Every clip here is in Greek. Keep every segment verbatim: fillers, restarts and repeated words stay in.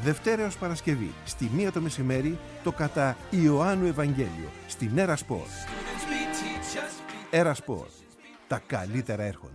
Δευτέρα έως Παρασκευή, στη μία το μεσημέρι, το κατά Ιωάννου Ευαγγέλιο, στην Έρα Σπορ. Έρα Σπορ. Τα καλύτερα έρχονται.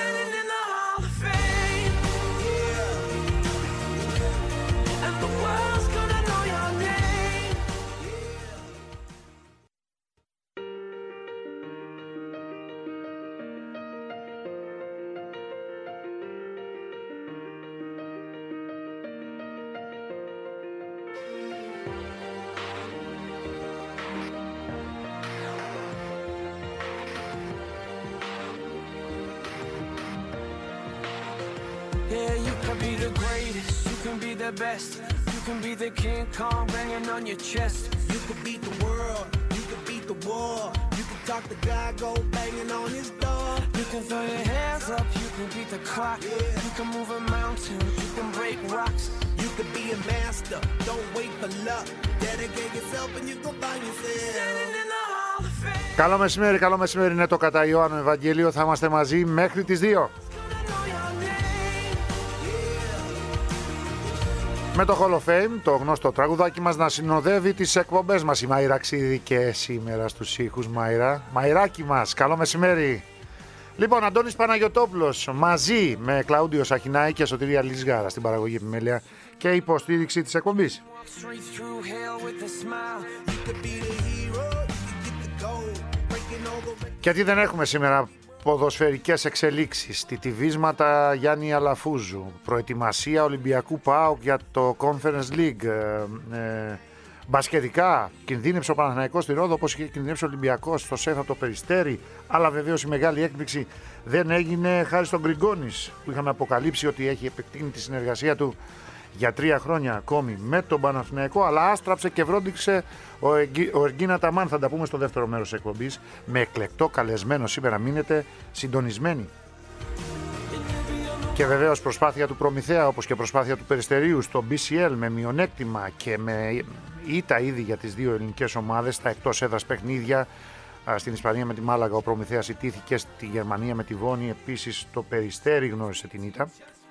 Best. You can be the King Kong banging on your chest. You can beat the world, you can beat the war. You can talk the guy, go banging on his door. You can throw your hands up, you can beat the clock. Yeah. You can move a mountain, you can break rocks. You can be a master, don't wait for luck. Dedicate yourself and you go find yourself. Standing in the Hall of Fame. Καλό μεσημέρι, καλό μεσημέρι, είναι το κατά Ιωάννου Ευαγγέλιο. Θα είμαστε μαζί μέχρι τις δύο. Με το Hall of Fame, το γνωστό τραγουδάκι μας να συνοδεύει τις εκπομπές μας. Η Μαϊρά Ξίδη και σήμερα στους ήχους. Μαϊρά, Μαϊράκι μας, καλό μεσημέρι. Λοιπόν, Αντώνης Παναγιωτόπουλος μαζί με Κλαούντιο Σαχινάη και Σωτηρία Λιζγάρα στην παραγωγή επιμέλεια και υποστήριξη της εκπομπής. Και τι δεν έχουμε σήμερα? Ποδοσφαιρικές εξελίξεις, τιτιβίσματα Γιάννη Αλαφούζου, προετοιμασία Ολυμπιακού ΠΑΟΚ για το Conference League, ε, ε, μπασκετικά, κινδύνεψε ο Παναθηναϊκός στη Ρόδο όπως είχε κινδυνεύσει ο Ολυμπιακός στο ΣΕΦ από το Περιστέρι, αλλά βεβαίως η μεγάλη έκπληξη δεν έγινε χάρη στον Γκριγκόνης που είχαμε αποκαλύψει ότι έχει επεκτείνει τη συνεργασία του για τρία χρόνια ακόμη με τον Παναθηναϊκό, αλλά άστραψε και βρόντιξε ο, Εγγι, ο Εργίνα Ταμάν. Θα τα πούμε στο δεύτερο μέρος της εκπομπής με εκλεκτό καλεσμένο σήμερα. Μείνετε συντονισμένοι. Και βεβαίως προσπάθεια του Προμηθέα όπως και προσπάθεια του Περιστερίου στο μπι σι ελ με μειονέκτημα και με ήττα ήδη για τις δύο ελληνικές ομάδες στα εκτός έδρας παιχνίδια. Στην Ισπανία με τη Μάλαγα ο Προμηθέας ιτήθηκε, στη Γερμανία με τη Βόνη επίσης το Περιστέρι γνώρισε την ήττα.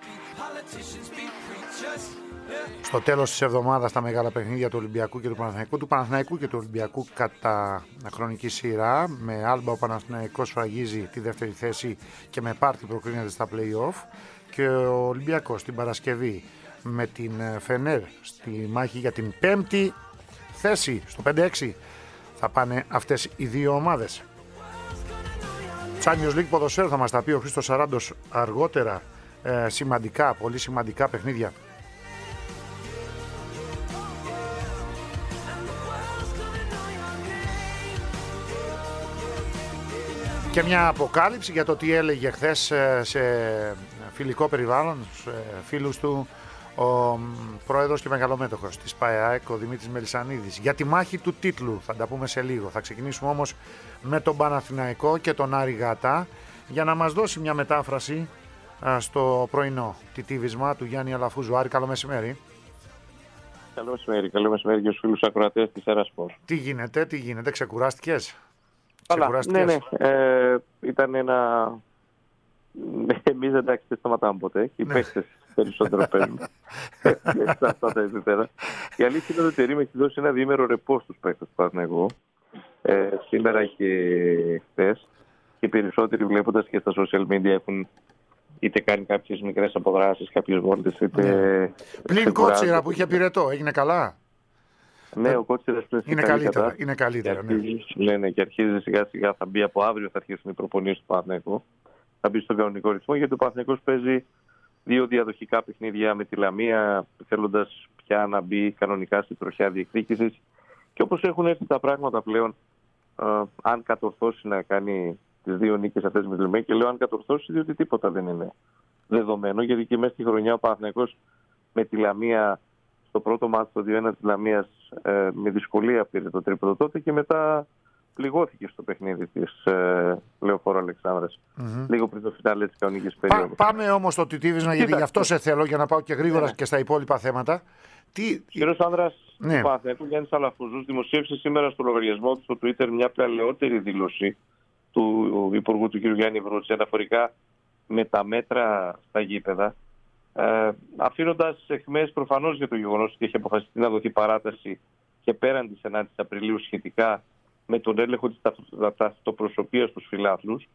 Στο τέλος της εβδομάδας τα μεγάλα παιχνίδια του Ολυμπιακού και του Παναθηναϊκού, του Παναθηναϊκού και του Ολυμπιακού κατά χρονική σειρά. Με Άλμπα ο Παναθηναϊκός σφραγίζει τη δεύτερη θέση και με Πάρτι προκρίνεται στα play-off. Και ο Ολυμπιακός την Παρασκευή με την Φενέρ στη μάχη για την πέμπτη θέση στο πέντε έξι. Θα πάνε αυτές οι δύο ομάδες. Champions League ποδοσφαίρου θα μας τα πει ο Χρήστος Σαράντος αργότερα. Ε, σημαντικά, πολύ σημαντικά παιχνίδια. Και μια αποκάλυψη για το τι έλεγε χθες σε φιλικό περιβάλλον, σε φίλους του, ο πρόεδρος και μεγαλομέτωχος της ΠΑΕΑΕΚ, ο Δημήτρης Μελισσανίδης, για τη μάχη του τίτλου. Θα τα πούμε σε λίγο. Θα ξεκινήσουμε όμως με τον Παναθηναϊκό και τον Άρη Γάτα για να μας δώσει μια μετάφραση στο πρωινό τιτίβισμα του Γιάννη Αλαφούζου. Άρη, καλό μεσημέρι. Καλό μεσημέρι, καλό μεσημέρι και στους φίλους ακροατές της Έρα Σπορ. Τι γίνεται, τι γίνεται, ξεκουράστηκες? Καλά, ναι, ναι. Ε, ήταν ένα... Εμείς εντάξει δεν σταματάμε ποτέ. Οι ναι. παίκτες περισσότερο παίρνουν. Σε αυτά τα επίπεδα. Η αλήθεια είναι ότι η Τερίμ έχει δώσει ένα διήμερο ρεπό στους παίκτες που πάθουν εγώ. Ε, σήμερα και χθες. Και οι περισσότεροι βλέποντας και στα social media έχουν είτε κάνει κάποιες μικρές αποδράσεις, κάποιες βόλτες, είτε... Ναι. Πλην Κότσιρα που είχε πυρετό, έγινε καλά? Ναι, ο Κότσιρας πλέον είναι καλύτερα. Κατά. Είναι καλύτερα, και αρχίζει, ναι. Ναι, ναι, και αρχίζει σιγά σιγά, θα μπει από αύριο, θα αρχίσουν οι προπονήσεις του Παναθηναϊκού. Θα μπει στον κανονικό ρυθμό, γιατί ο Παναθηναϊκός παίζει δύο διαδοχικά παιχνίδια με τη Λαμία, θέλοντας πια να μπει κανονικά στην τροχιά διεκδίκησης. Και όπως έχουν έρθει τα πράγματα πλέον, ε, αν κατορθώσει να κάνει τις δύο νίκες αυτές με τη Λαμία, και λέω αν κατορθώσει, διότι τίποτα δεν είναι δεδομένο, γιατί και μέσα στη χρονιά ο Παναθηναϊκός με τη Λαμία, στο πρώτο μάτι το δύο ένα της Λαμίας, ε, με δυσκολία πήρε το τρίποντο τότε και μετά πληγώθηκε στο παιχνίδι της ε, Λεωφόρου Αλεξάνδρας. Mm-hmm. Λίγο πριν το φινάλε της κανονικής περίοδου. Πά, πάμε όμως στο τιτίβισμα, γιατί γι' αυτό σε θέλω, για να πάω και γρήγορα ναι. και στα υπόλοιπα θέματα. Τι... Ο κύριος Άνδρας ναι. του Παναθηναϊκού, Γιάννης Αλαφούζους, δημοσίευσε σήμερα στο λογαριασμό του στο Twitter μια παλαιότερη δήλωση του Υπουργού του κ. Γιάννη Βρούτση αναφορικά με τα μέτρα στα γήπεδα. Ε, αφήνοντας αιχμές προφανώς για το γεγονός ότι έχει αποφασιστεί να δοθεί παράταση και πέραν της ενάτης Απριλίου σχετικά με τον έλεγχο της ταυτοπροσωπείας στους φιλάθλους,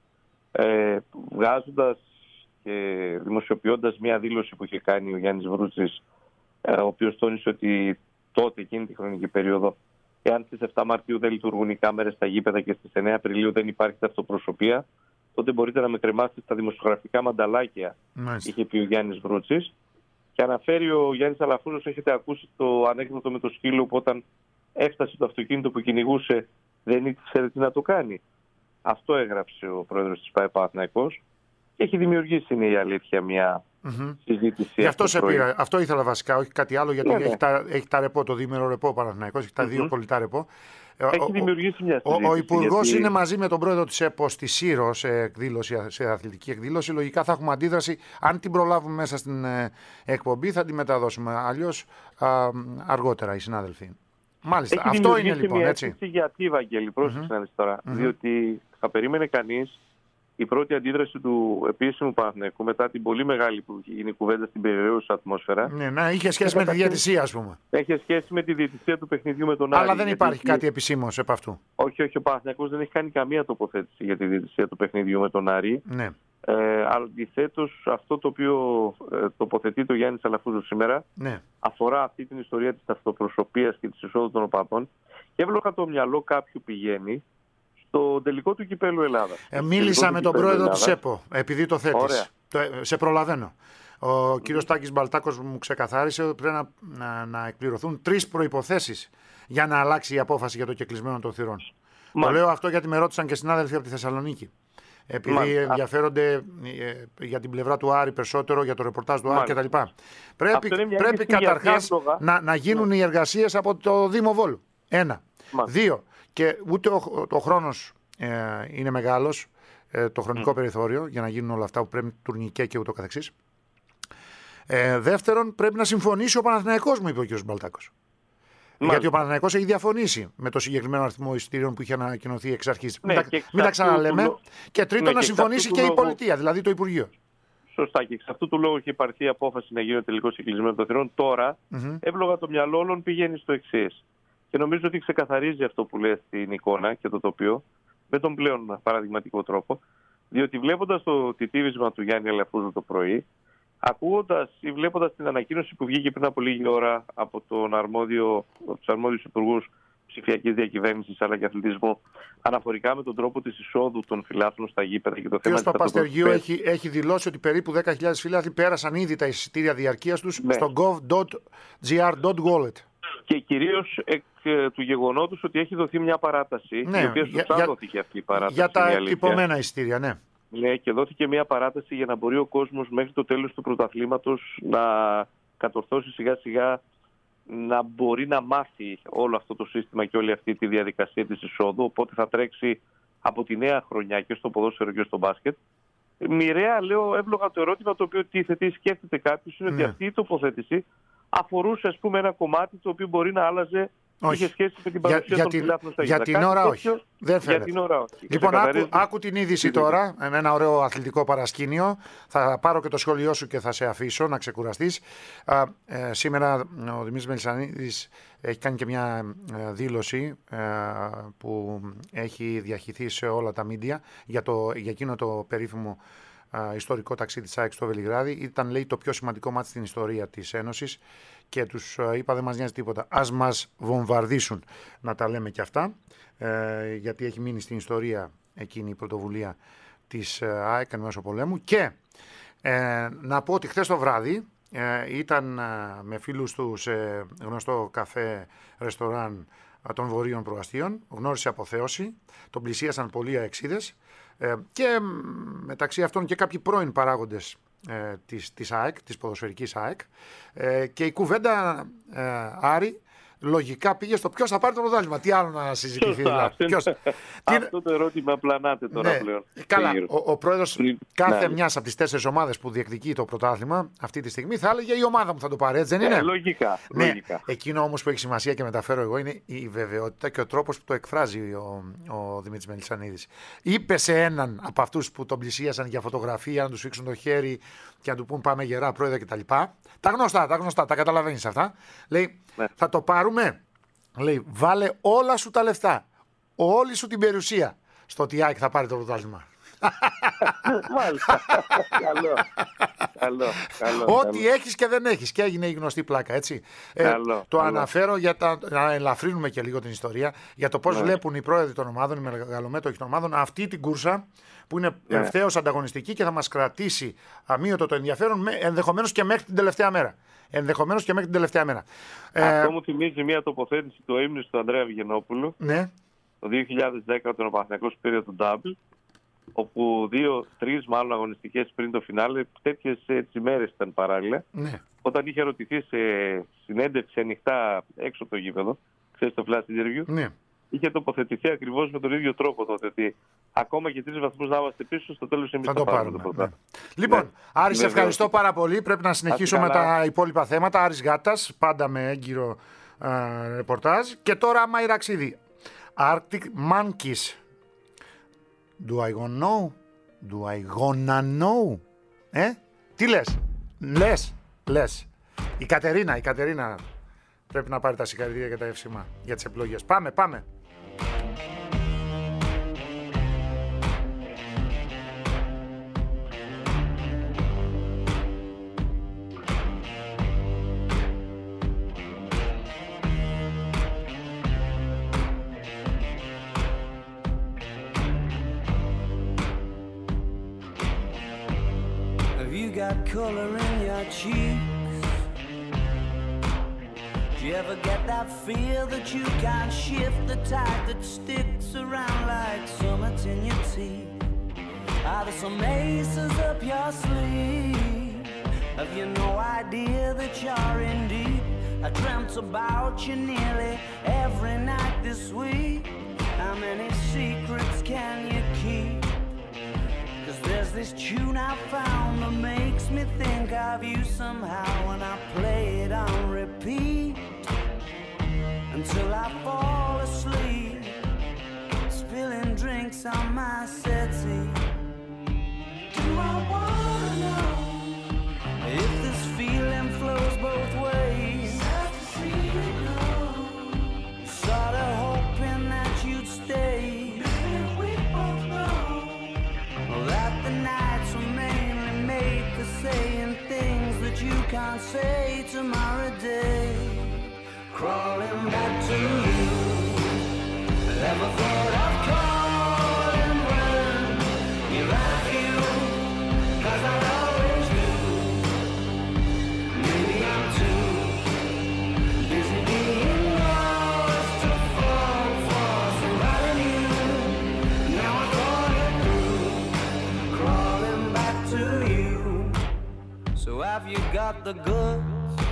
ε, βγάζοντας και δημοσιοποιώντας μια δήλωση που είχε κάνει ο Γιάννης Βρούτσης, ε, ο οποίος τόνισε ότι τότε, εκείνη τη χρονική περίοδο, εάν στις επτά Μαρτίου δεν λειτουργούν οι κάμερες στα γήπεδα και στις εννέα Απριλίου δεν υπάρχει ταυτοπροσωπεία, τότε μπορείτε να με κρεμάσετε στα δημοσιογραφικά μανταλάκια, Μάλιστα. είχε πει ο Γιάννης Βρούτσης. Και αναφέρει ο Γιάννης Αλαφούζος, έχετε ακούσει το ανέκδοτο με το σκύλο που όταν έφτασε το αυτοκίνητο που κυνηγούσε δεν ήξερε τι να το κάνει. Αυτό έγραψε ο πρόεδρος της ΠΑΕ Παναθηναϊκός και έχει δημιουργήσει, είναι η αλήθεια, μια mm-hmm. συζήτηση. Γι' αυτό σε πήρα. Αυτό ήθελα βασικά, όχι κάτι άλλο, γιατί ναι, έχει, ναι. Τα, έχει τα ρεπό, το διήμερο ρεπό Παναθηναϊκός, έχει τα mm-hmm. δύο κολλητά ρεπό. Έχει δημιουργήσει μια συζήτηση. Ο, ο Υπουργός γιατί... είναι μαζί με τον πρόεδρο της ΕΠΟ στη ΣΥΡΟ σε, εκδήλωση, σε αθλητική εκδήλωση. Λογικά θα έχουμε αντίδραση. Αν την προλάβουμε μέσα στην ε, εκπομπή, θα την μεταδώσουμε. Αλλιώς α, αργότερα οι συνάδελφοι. Μάλιστα. Έχει αυτό είναι λοιπόν. Μια έτσι. Γιατί, Βαγγέλη, πρόσεξε mm-hmm. τώρα. Mm-hmm. Διότι θα περίμενε κανείς η πρώτη αντίδραση του επίσημου Παναθηναϊκού μετά την πολύ μεγάλη που γίνει κουβέντα στην περιραίουσα ατμόσφαιρα. Ναι, ναι, είχε σχέση με τη διαιτησία, ας πούμε. Έχει σχέση με τη διαιτησία του παιχνιδιού με τον Άρη. Αλλά δεν υπάρχει κάτι επισήμως επ' αυτού. Όχι, όχι, ο Παναθηναϊκός δεν έχει κάνει καμία τοποθέτηση για τη διαιτησία του παιχνιδιού με τον Άρη. Ναι. Ε, αντιθέτως, αυτό το οποίο ε, τοποθετεί το Γιάννης Αλαφούζος σήμερα ναι. αφορά αυτή την ιστορία της ταυτοπροσωπείας και της εισόδου των οπαδών. Και έβλεπα το μυαλό κάποιου πηγαίνει στο τελικό του κυπέλλου Ελλάδας. Ε, μίλησα με τον πρόεδρο της ΕΠΟ, επειδή το θέτεις. Το, σε προλαβαίνω. Ο mm. κύριος Τάκης Μπαλτάκος μου ξεκαθάρισε ότι πρέπει να, να, να εκπληρωθούν τρεις προϋποθέσεις για να αλλάξει η απόφαση για το κεκλεισμένο των θυρών. Μα. Το λέω αυτό γιατί με ρώτησαν και συνάδελφοι από τη Θεσσαλονίκη. Επειδή Μα. ενδιαφέρονται ε, για την πλευρά του Άρη περισσότερο, για το ρεπορτάζ του Άρη κτλ. Πρέπει, πρέπει καταρχάς να, να γίνουν ναι. οι εργασίες από το Δήμο Βόλου. Ένα. Μα. Δύο. Και ούτε ο, ο χρόνος ε, είναι μεγάλος, ε, το χρονικό mm. περιθώριο για να γίνουν όλα αυτά που πρέπει, τουρνικέ και ούτω καθεξής. Ε, δεύτερον, πρέπει να συμφωνήσει ο Παναθηναϊκός, μου είπε ο κ. Μπαλτάκος. Μάλιστα. Γιατί ο Παναθηναϊκός έχει διαφωνήσει με το συγκεκριμένο αριθμό εισιτήριων που είχε ανακοινωθεί εξ αρχής. Ναι, μην, τα, μην τα ξαναλέμε. Λο... Και τρίτον, ναι, να συμφωνήσει και, και η πολιτεία, δηλαδή το Υπουργείο. Σωστά. Και εξ αυτού του λόγου έχει πάρθει η απόφαση να γίνει ο τελικός κεκλεισμένος των θυρών. Τώρα, mm-hmm. εύλογα το μυαλό όλων πηγαίνει στο εξής. Και νομίζω ότι ξεκαθαρίζει αυτό που λέει στην εικόνα και το τοπίο με τον πλέον παραδειγματικό τρόπο. Διότι βλέποντας το τιτίβισμα του Γιάννη Αλαφούζου το πρωί, ακούγοντας ή βλέποντας την ανακοίνωση που βγήκε πριν από λίγη ώρα από τον αρμόδιο, τους αρμόδιους υπουργούς ψηφιακής διακυβέρνησης αλλά και αθλητισμού, αναφορικά με τον τρόπο της εισόδου των φιλάθλων στα γήπεδα και το θέμα της Παπαστεργίου έχει, έχει δηλώσει ότι περίπου δέκα χιλιάδες φιλάθλοι πέρασαν ήδη τα εισιτήρια διαρκείας τους ναι. στο gov dot gr dot wallet. Και κυρίως εκ ε, του γεγονότος ότι έχει δοθεί μια παράταση, ναι, η οποία σωστά για, δόθηκε αυτή η παράταση. Για τα τυπωμένα εισιτήρια, ναι. Ναι, και δόθηκε μια παράταση για να μπορεί ο κόσμος μέχρι το τέλος του πρωταθλήματος να κατορθώσει σιγά σιγά να μπορεί να μάθει όλο αυτό το σύστημα και όλη αυτή τη διαδικασία της εισόδου. Οπότε θα τρέξει από τη νέα χρονιά και στο ποδόσφαιρο και στο μπάσκετ. Μοιραία, λέω, εύλογα το ερώτημα το οποίο τίθεται ή σκέφτεται κάποιος είναι ναι. ότι αυτή η τοποθέτηση αφορούσε, ας πούμε, ένα κομμάτι το οποίο μπορεί να άλλαζε. Όχι. Είχε σχέση με την παρουσία για, των φιλάθλων στα Για την ώρα όχι. Δεν φαίνεται. Για την ώρα όχι. Λοιπόν, άκου, άκου την είδηση τώρα, ένα ωραίο αθλητικό παρασκήνιο. Θα πάρω και το σχόλιο σου και θα σε αφήσω να ξεκουραστείς. Α, ε, σήμερα ο Δημήτρης Μελισσανίδης έχει κάνει και μια ε, δήλωση ε, που έχει διαχυθεί σε όλα τα μίντια για, το, για εκείνο το περίφημο Uh, ιστορικό ταξίδι της ΑΕΚ στο Βελιγράδι. Ήταν, λέει, το πιο σημαντικό μάτι στην ιστορία της Ένωσης και τους uh, είπα δεν μας νοιάζει τίποτα. Ας μας βομβαρδίσουν, να τα λέμε και αυτά, uh, γιατί έχει μείνει στην ιστορία εκείνη η πρωτοβουλία της uh, ΑΕΚ εν μέσω πολέμου. Και uh, να πω ότι χθες το βράδυ uh, ήταν uh, με φίλους του σε γνωστό καφέ ρεστοράν uh, των Βορείων Προαστίων, γνώρισε αποθέωση, τον πλησίασαν πολλοί αεξίδες. Ε, και μεταξύ αυτών και κάποιοι πρώην παράγοντες ε, της, της ΑΕΚ, της ποδοσφαιρικής ΑΕΚ ε, και η κουβέντα ε, Άρη λογικά πήγε στο ποιος θα πάρει το πρωτάθλημα. Τι άλλο να συζητηθεί. Δηλαδή. Ποιος... Αυτό το ερώτημα πλανάται τώρα, ναι, πλέον. Καλά, ο, ο πρόεδρος Πριν... κάθε ναι. μιας από τις τέσσερις ομάδες που διεκδικεί το πρωτάθλημα αυτή τη στιγμή θα έλεγε η ομάδα μου θα το πάρει, έτσι δεν είναι? Ε, λογικά, ναι. λογικά. Εκείνο όμως που έχει σημασία και μεταφέρω εγώ είναι η βεβαιότητα και ο τρόπος που το εκφράζει ο, ο Δημήτρης Μελισσανίδης. Είπε σε έναν από αυτούς που τον πλησίασαν για φωτογραφία να του σφίξουν το χέρι και να του πούν πάμε γερά πρόεδρε κτλ. Τα γνωστά, τα γνωστά, τα καταλαβαίνεις αυτά. Λέει, ναι. θα το πάρουμε. Λέει, βάλε όλα σου τα λεφτά, όλη σου την περιουσία στο ότι η ΑΕΚ θα πάρει το πρωτάθλημα. Μάλιστα. Καλό. Καλό. Καλό. Ό,τι έχεις και δεν έχεις. Και έγινε η γνωστή πλάκα, έτσι. Καλό, ε, το καλό. αναφέρω για τα, να ελαφρύνουμε και λίγο την ιστορία για το πώς ναι. βλέπουν οι πρόεδροι των ομάδων, οι μεγαλομέτωχοι των ομάδων αυτή την κούρσα που είναι ναι. ευθέως ανταγωνιστική και θα μας κρατήσει αμύωτο το ενδιαφέρον ενδεχομένως και μέχρι την τελευταία μέρα. Ενδεχομένως και μέχρι την τελευταία μέρα. Αυτό ε, μου θυμίζει μια τοποθέτηση του ύμνου του Ανδρέα Βιγενόπουλου ναι. το δύο χιλιάδες δέκα όταν ο Παναθηναϊκός πήρε τον double, όπου δύο-τρεις μάλλον αγωνιστικές πριν το φινάλε, τέτοιες ημέρες ήταν παράλληλα, ναι. όταν είχε ρωτηθεί σε συνέντευξη ανοιχτά έξω από το γήπεδο, ξέρεις το flash interview, ναι. είχε τοποθετηθεί ακριβώς με τον ίδιο τρόπο τότε, ότι ακόμα και τρεις βαθμούς να είμαστε πίσω, στο τέλος εμείς θα θα το πάρουμε πάρουμε. το πρωτάθλημα. Ναι. Λοιπόν, ναι. Άρη, σε ναι, ευχαριστώ ναι. πάρα πολύ. Πρέπει να συνεχίσω με τα υπόλοιπα θέματα. Άρης Γάτας, πάντα με έγκυρο α, ρεπορτάζ. Και τώρα Μαϊραξίδη. Arctic Monkeys. Do I gonna know? Do I gonna know? Ε, τι λες? Λες, λες. Η Κατερίνα, η Κατερίνα πρέπει να πάρει τα συγχαρητήρια και τα εύσημα για τις επιλογές. Πάμε, πάμε. Got color in your cheeks. Do you ever get that feel that you can't shift, the tide that sticks around like summits in your teeth? Are there some aces up your sleeve? Have you no idea that you're in deep? I dreamt about you nearly every night this week. How many secrets can you keep? There's this tune I found that makes me think of you somehow, and I play it on repeat until I fall asleep, spilling drinks on my settee. Do I wanna know if this feeling flows both ways? Sad to see you go. Sorta hoping that you'd stay. That the nights were mainly made for saying things that you can't say tomorrow day. Crawling back to you, never thought of calling when you're at you, 'cause I always do. Maybe I'm too busy being lost to fall for somebody new. Now I thought it through, crawling back to you. So have you got the goods?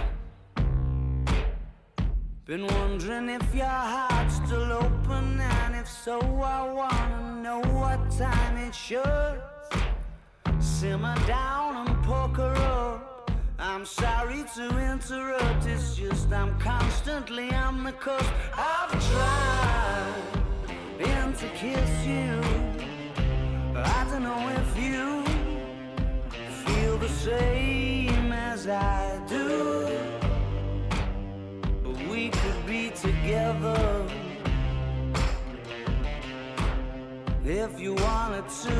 Been wondering if your heart's still open, and if so, I wanna know what time it should. Simmer down and poker up. I'm sorry to interrupt, it's just I'm constantly on the cusp. I've tried and to kiss you. I don't know if you feel the same as I do, but we could be together if you wanted to.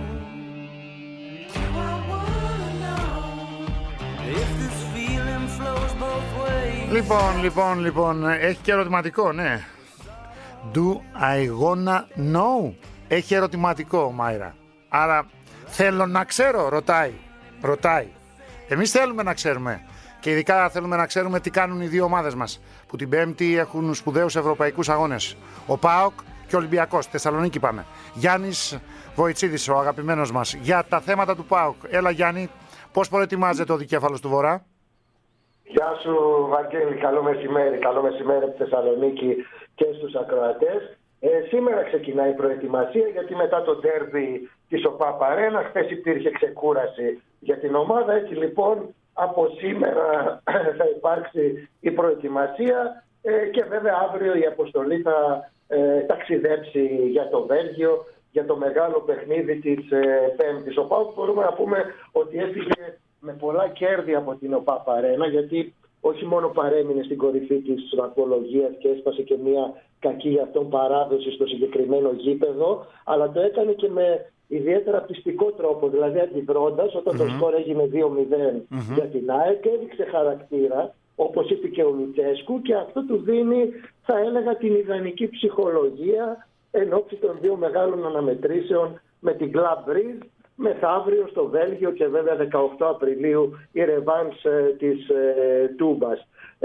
Do I wanna know if this feeling flows both ways? Λοιπόν, λοιπόν, λοιπόν, έχει και ερωτηματικό, ναι. Do I gonna know? Έχει ερωτηματικό, Μάιρα. Άρα θέλω να ξέρω, ρωτάει. Ρωτάει. Εμείς θέλουμε να ξέρουμε. Και ειδικά θέλουμε να ξέρουμε τι κάνουν οι δύο ομάδες μας, που την Πέμπτη έχουν σπουδαίους ευρωπαϊκούς αγώνες. Ο ΠΑΟΚ και ο Ολυμπιακός. Θεσσαλονίκη πάμε. Γιάννης Βοητσίδης, ο αγαπημένος μας, για τα θέματα του ΠΑΟΚ. Έλα Γιάννη, πώς προετοιμάζεται ο δικέφαλος του Βορρά? Γεια σου Βαγγέλη, καλό μεσημέρι. Καλό μεσημέρι από τη Θεσσαλονίκη και στους ακροατές. Ε, σήμερα ξεκινάει η προετοιμασία, γιατί μετά το ντέρμπι της ΟΠΑΠ Αρένα χθες υπήρχε ξεκούραση για την ομάδα. Έτσι λοιπόν από σήμερα θα υπάρξει η προετοιμασία ε, και βέβαια αύριο η αποστολή θα ε, ταξιδέψει για το Βέλγιο για το μεγάλο παιχνίδι της ε, Πέμπτης. Ο ΠΑΟΚ μπορούμε να πούμε ότι έφυγε με πολλά κέρδη από την ΟΠΑΠ Αρένα, γιατί όχι μόνο παρέμεινε στην κορυφή της βαθμολογίας και έσπασε και μια κακή για αυτόν παράδοση στο συγκεκριμένο γήπεδο, αλλά το έκανε και με ιδιαίτερα πιστικό τρόπο, δηλαδή αντιδρώντας όταν mm-hmm. το σκορ έγινε δύο μηδέν mm-hmm. για την ΑΕΚ, έδειξε χαρακτήρα, όπως είπε και ο Λουτσέσκου, και αυτό του δίνει, θα έλεγα, την ιδανική ψυχολογία εν ώψη των δύο μεγάλων αναμετρήσεων με την Club Brugge, μεθαύριο στο Βέλγιο και βέβαια δεκαοκτώ Απριλίου η ρεβάνς ε, της ε, Τούμπας. Ε,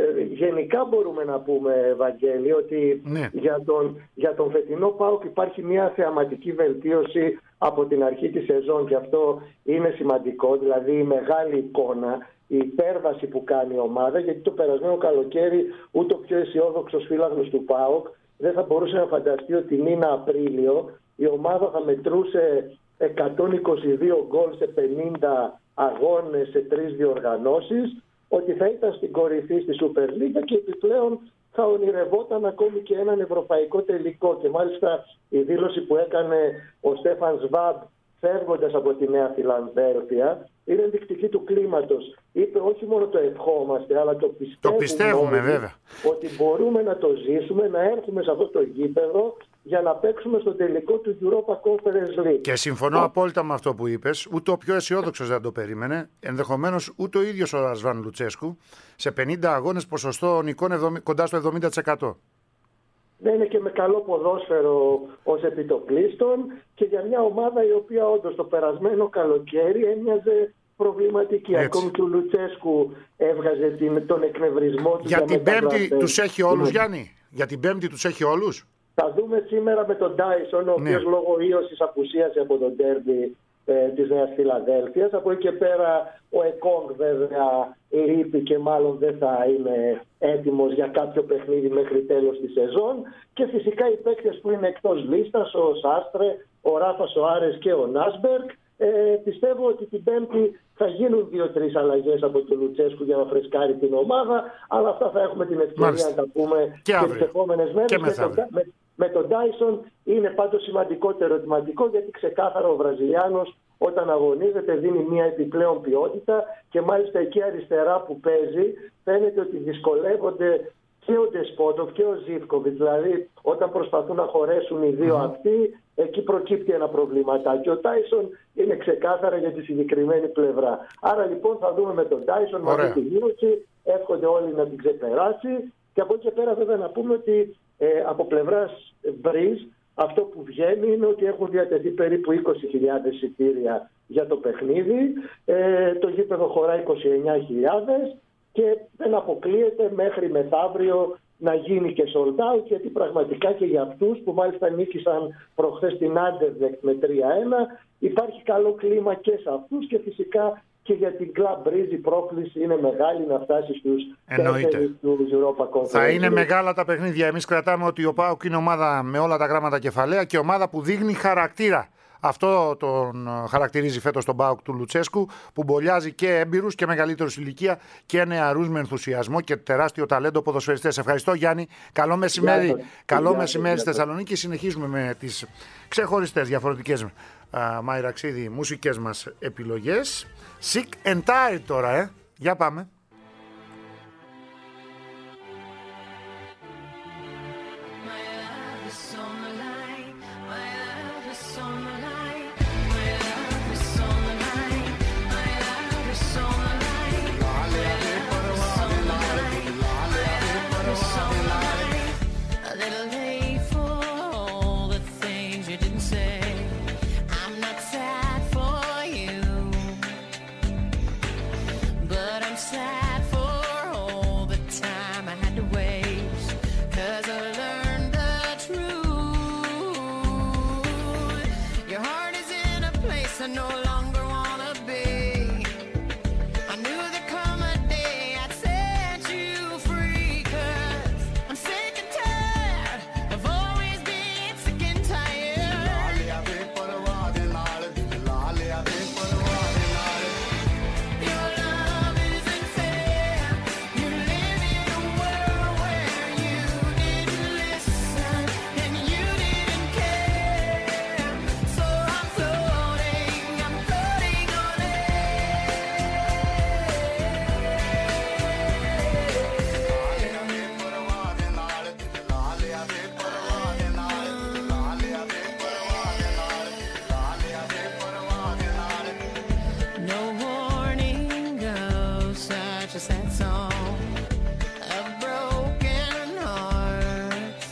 γενικά μπορούμε να πούμε, Ευαγγέλη, ότι ναι. για, τον, για τον φετινό ΠΑΟΚ υπάρχει μια θεαματική βελτίωση από την αρχή της σεζόν και αυτό είναι σημαντικό, δηλαδή η μεγάλη εικόνα, η υπέρβαση που κάνει η ομάδα, γιατί το περασμένο καλοκαίρι ούτε ο πιο αισιόδοξος φίλαθλος του ΠΑΟΚ δεν θα μπορούσε να φανταστεί ότι μήνα Απρίλιο η ομάδα θα μετρούσε εκατόν είκοσι δύο γκολ σε πενήντα αγώνες σε τρεις διοργανώσεις, ότι θα ήταν στην κορυφή στη Super League και επιπλέον θα ονειρευόταν ακόμη και έναν ευρωπαϊκό τελικό. Και μάλιστα η δήλωση που έκανε ο Στέφαν Σβάμπ φεύγοντας από τη Νέα Φιλανδέλφια είναι ενδεικτική του κλίματος. Είπε όχι μόνο το ευχόμαστε, αλλά το πιστεύουμε, το πιστεύουμε βέβαια, ότι μπορούμε να το ζήσουμε, να έρθουμε σε αυτό το γήπεδο για να παίξουμε στο τελικό του Europa Conference League. Και συμφωνώ oh. απόλυτα με αυτό που είπες. Ούτε ο πιο αισιόδοξος δεν το περίμενε. Ενδεχομένως ούτε ο ίδιος ο Ρασβάν Λουτσέσκου. Σε πενήντα αγώνες ποσοστό νικών κοντά στο εβδομήντα τοις εκατό. Δεν είναι και με καλό ποδόσφαιρο ως επιτοπλίστων και για μια ομάδα η οποία όντως το περασμένο καλοκαίρι έμοιαζε προβληματική. Έτσι. Ακόμη και ο Λουτσέσκου έβγαζε την, τον εκνευρισμό του. Για, για την Πέμπτη τους έχει όλους, mm. Γιάννη. Για την Πέμπτη τους έχει όλους. Θα δούμε σήμερα με τον Ντάισον, ο ναι. οποίος λόγω ίωσης απουσίασε από τον ντέρμπι ε, της Νέας Φιλαδέλφειας. Από εκεί και πέρα ο Εκόνγκ βέβαια λείπει και μάλλον δεν θα είναι έτοιμος για κάποιο παιχνίδι μέχρι τέλος της σεζόν. Και φυσικά οι παίκτες που είναι εκτός λίστας, ο Σάστρε, ο Ράφα Σοάρες και ο Νάσμπεργκ. Ε, πιστεύω ότι την Πέμπτη θα γίνουν δύο-τρεις αλλαγές από τον Λουτσέσκου για να φρεσκάρει την ομάδα, αλλά αυτά θα έχουμε την ευκαιρία Μάλιστα. να τα πούμε και, και τις επόμενες μέρες. Και με, τον, με, με τον Ντάισον είναι πάντως σημαντικότερο ερωτηματικό, γιατί ξεκάθαρα ο Βραζιλιάνος όταν αγωνίζεται δίνει μια επιπλέον ποιότητα και μάλιστα εκεί αριστερά που παίζει φαίνεται ότι δυσκολεύονται και ο Ντεσπότοφ και ο Ζίβκοβιτς, δηλαδή όταν προσπαθούν να χωρέσουν οι δύο mm-hmm. αυτοί, εκεί προκύπτει ένα προβληματάκι. Ο Τάισον είναι ξεκάθαρα για τη συγκεκριμένη πλευρά. Άρα λοιπόν θα δούμε με τον Τάισον με αυτή τη μείωση, εύχονται όλοι να την ξεπεράσει και από εκεί και πέρα βέβαια να πούμε ότι ε, από πλευράς Μπριζ αυτό που βγαίνει είναι ότι έχουν διατεθεί περίπου είκοσι χιλιάδες εισιτήρια για το παιχνίδι, ε, το γήπεδο χωρά είκοσι εννιά χιλιάδες και δεν αποκλείεται μέχρι μεθαύριο να γίνει και sold out, γιατί πραγματικά και για αυτούς που μάλιστα νίκησαν προχθές την Anderlecht με τρία ένα υπάρχει καλό κλίμα και σε αυτούς και φυσικά και για την Club Brugge η πρόκληση είναι μεγάλη να φτάσει στους τέσσερις του Europa Conference. Θα είναι μεγάλα τα παιχνίδια. Εμείς κρατάμε ότι ο ΠΑΟΚ είναι ομάδα με όλα τα γράμματα κεφαλαία και ομάδα που δείχνει χαρακτήρα. Αυτό τον χαρακτηρίζει φέτος τον ΠΑΟΚ του Λουτσέσκου, που μπολιάζει και έμπειρους και μεγαλύτερους ηλικία και νεαρούς με ενθουσιασμό και τεράστιο ταλέντο ποδοσφαιριστές. Ευχαριστώ Γιάννη. Καλό μεσημέρι, yeah, Καλό yeah, μεσημέρι yeah, στη Θεσσαλονίκη. Συνεχίζουμε με τις ξεχωριστές διαφορετικές Μαϊραξίδη μουσικές μας επιλογές. Sick and tired τώρα, ε. Για πάμε. Sad sad song of broken hearts.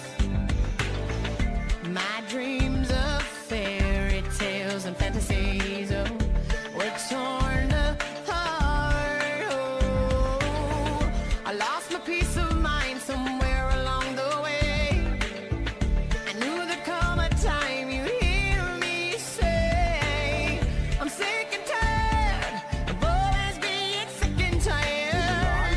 My dreams of fairy tales and fantasies oh, were torn apart. Oh, I lost my peace of mind somewhere along the way. I knew there'd come a time you'd hear me say, I'm sick and tired of always being sick and tired.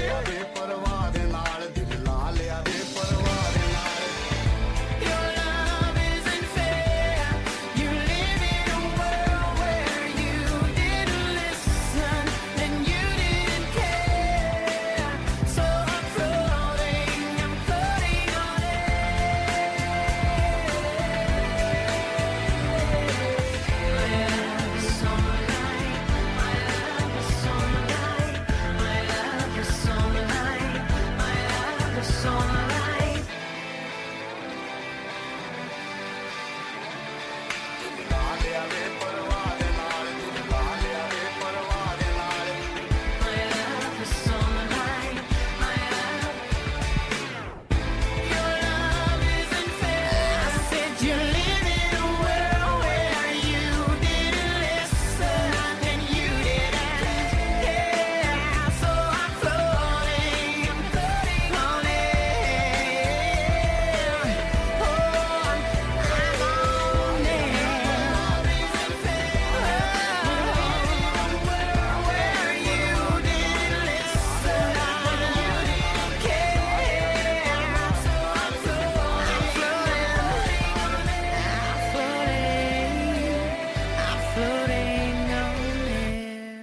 Your love isn't fair. You live in a world where you didn't listen, then you didn't care. So I'm floating, I'm floating on air. My love is on the line. My love is on the line. My love is on the line. My love is on the line. My love is on the line. My love. Your love isn't fair. I said you live in a world where you didn't listen and you didn't care. So I'm floating, I'm floating on air. Oh, I'm on air. Your love isn't fair. Where you didn't listen and you didn't care. So I'm floating, I'm floating, I'm floating on air.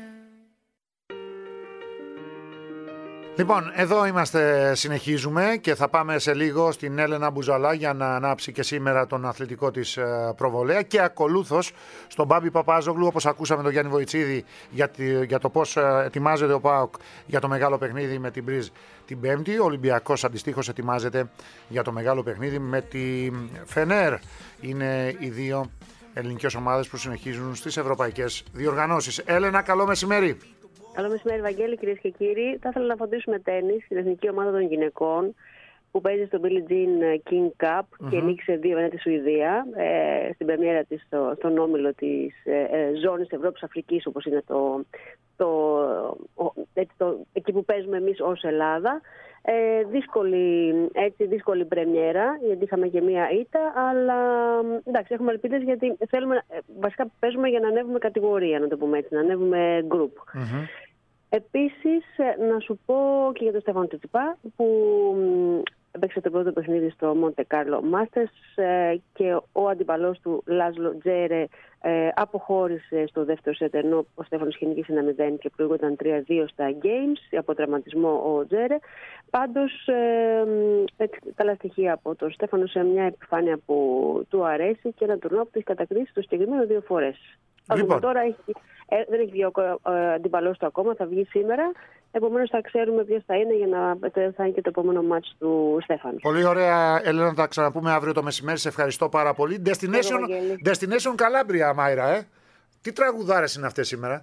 Λοιπόν, εδώ είμαστε, συνεχίζουμε και θα πάμε σε λίγο στην Έλενα Μπουζαλά για να ανάψει και σήμερα τον αθλητικό της ε, προβολέα και ακολούθως στον Μπάμπη Παπάζογλου, όπως ακούσαμε τον Γιάννη Βοητσίδη για, τη- για το πώς ε, ετοιμάζεται ο ΠΑΟΚ για το μεγάλο παιχνίδι με την Μπριζ την Πέμπτη. Ο Ολυμπιακός αντιστοίχως ετοιμάζεται για το μεγάλο παιχνίδι με τη Φενέρ. Είναι οι δύο ελληνικές ομάδες που συνεχίζουν στις ευρωπαϊκές διοργανώσεις. Έλενα, καλό μεσημέρι. Καλό μεσημέρι, Βαγγέλη, κυρίες και κύριοι. Θα ήθελα να φωτίσουμε τένις στην εθνική ομάδα των γυναικών που παίζει στο Billie Jean King Cup και νίκησε δύο ένα τη Σουηδία ε, στην πρεμιέρα της στο, στον όμιλο της ε, ε, ζώνης Ευρώπης-Αφρικής, όπως είναι το, το, ο, έτσι, το, εκεί που παίζουμε εμείς ως Ελλάδα. Ε, δύσκολη, έτσι, δύσκολη πρεμιέρα, γιατί είχαμε και μία ήττα, αλλά εντάξει, έχουμε ελπίδες γιατί θέλουμε, βασικά παίζουμε για να ανέβουμε κατηγορία, να το πούμε έτσι, να ανέβουμε group. Mm-hmm. Επίσης, να σου πω και για τον Στέφανο Τσιτσιπά, που έπαιξε το πρώτο παιχνίδι στο Monte Carlo Masters και ο αντιπαλός του Λάζλο Τζέρε αποχώρησε στο δεύτερο σετ, ενώ ο Στέφανος είχε νικήσει ένα μηδέν και προηγούνταν τρία δύο στα Games, από τραυματισμό ο Τζέρε. Πάντως, καλά στοιχεία από τον Στέφανο σε μια επιφάνεια που του αρέσει και ένα τουρνό που το έχει κατακρίσει το συγκεκριμένο δύο φορές. Λοιπόν. Τώρα έχει, ε, δεν έχει βγει ο ε, αντιπαλός του ακόμα, θα βγει σήμερα. Επομένως θα ξέρουμε ποιος θα είναι για να θα είναι και το επόμενο μάτς του Στέφανου. Πολύ ωραία, Έλενα, θα τα ξαναπούμε αύριο το μεσημέρι. Σε ευχαριστώ πάρα πολύ. Destination, Destination Calabria, Μάιρα, ε. Τι τραγουδάρες είναι αυτές σήμερα?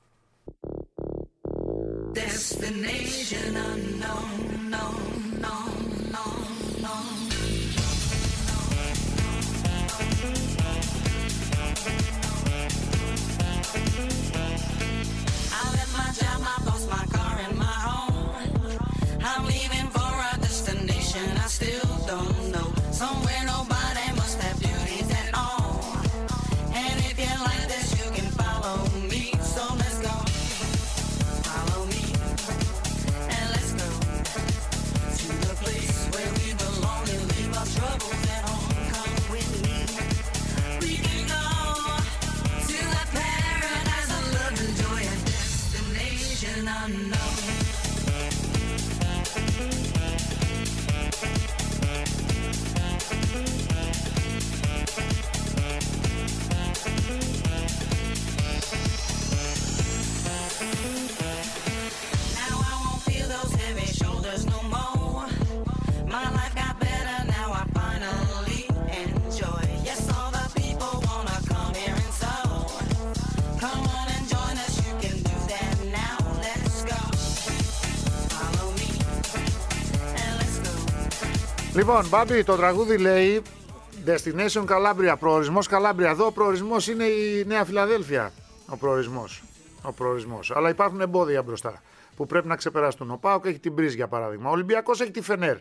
Destination unknown, no, no, no, no. I left my job, my boss, my car, and my home. I'm leaving for a destination I still don't know. Somewhere nobody must have duties at all. And if you like this, you can follow me. So let's go. Follow me. And let's go to the place where we belong and leave our troubles at home. Come with me. We can go to that paradise of love and joy, a destination unknown. Now I won't feel those heavy shoulders no more. My life got better, now I finally enjoy. Yes, all the people wanna come here and so. Come on and join us, you can do that now. Let's go. Λοιπόν, Μπάμπη, το τραγούδι λέει Destination Calabria, προορισμός Καλάμπρια. Εδώ ο προορισμός είναι η Νέα Φιλαδέλφια. Ο προορισμός. Ο προορισμός. Αλλά υπάρχουν εμπόδια μπροστά που πρέπει να ξεπεραστούν. Ο ΠΑΟΚ έχει την Μπριζ για παράδειγμα. Ο Ολυμπιακός έχει τη Φενέρ.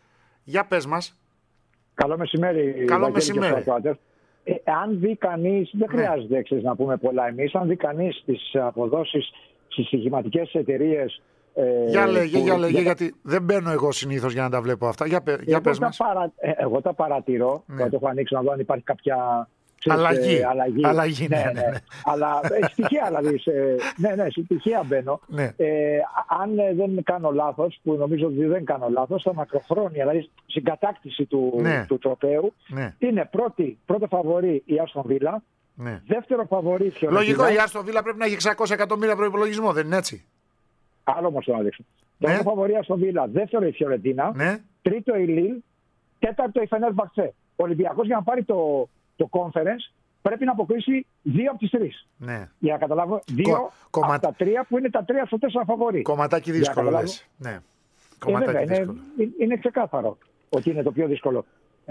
Για πες μας. Καλό μεσημέρι. Καλό μεσημέρι. Ε, αν δει κανείς, δεν ναι. χρειάζεται εξής να πούμε πολλά εμείς, αν δει κανείς τις αποδόσεις στις στοιχηματικές εταιρείες. Ε, για λέγε, που, για λέγε, για... γιατί δεν μπαίνω εγώ συνήθως για να τα βλέπω αυτά. Για, για εγώ, πες τα μας. παρα... ε, εγώ τα παρατηρώ, ναι. το έχω ανοίξει να δω αν υπάρχει κάποια... Ξέρεις, αλλαγή. Ε, αλλαγή. αλλαγή. Ναι, ναι, ναι. ναι. Αλλά ε, στοιχεία δηλαδή. Σε, ναι, ναι, στοιχεία μπαίνω. Ναι. Ε, αν ε, δεν κάνω λάθος, που νομίζω ότι δεν κάνω λάθος, στα μακροχρόνια, δηλαδή στην κατάκτηση του, ναι. του τροπαίου, ναι. είναι πρώτη, πρώτο φαβορί η Άστον Βίλα, ναι. δεύτερο φαβορί η Φιωρεντίνα. Λογικό, η Άστον Βίλα πρέπει να έχει εξακόσια εκατομμύρια προϋπολογισμό, δεν είναι έτσι? Άλλο όμως το να δείξω. Ναι. Πρώτο φαβορί η Άστον Βίλα, δεύτερο η Φιωρεντίνα, ναι. τρίτο η Λίλ, τέταρτο η Φενέρμπαχτσε. Ο Ολυμπιακός για να πάρει το, το conference πρέπει να αποκλείσει δύο από τις τρεις. Ναι. Για να καταλάβω, δύο Κο, κομμα... από τα τρία που είναι τα τρία στο τέσσερα φαβορί. Κομματάκι δύσκολο λες. Ναι. Κομματάκι ε, βέβαια, δύσκολο. Είναι, είναι ξεκάθαρο ότι είναι το πιο δύσκολο.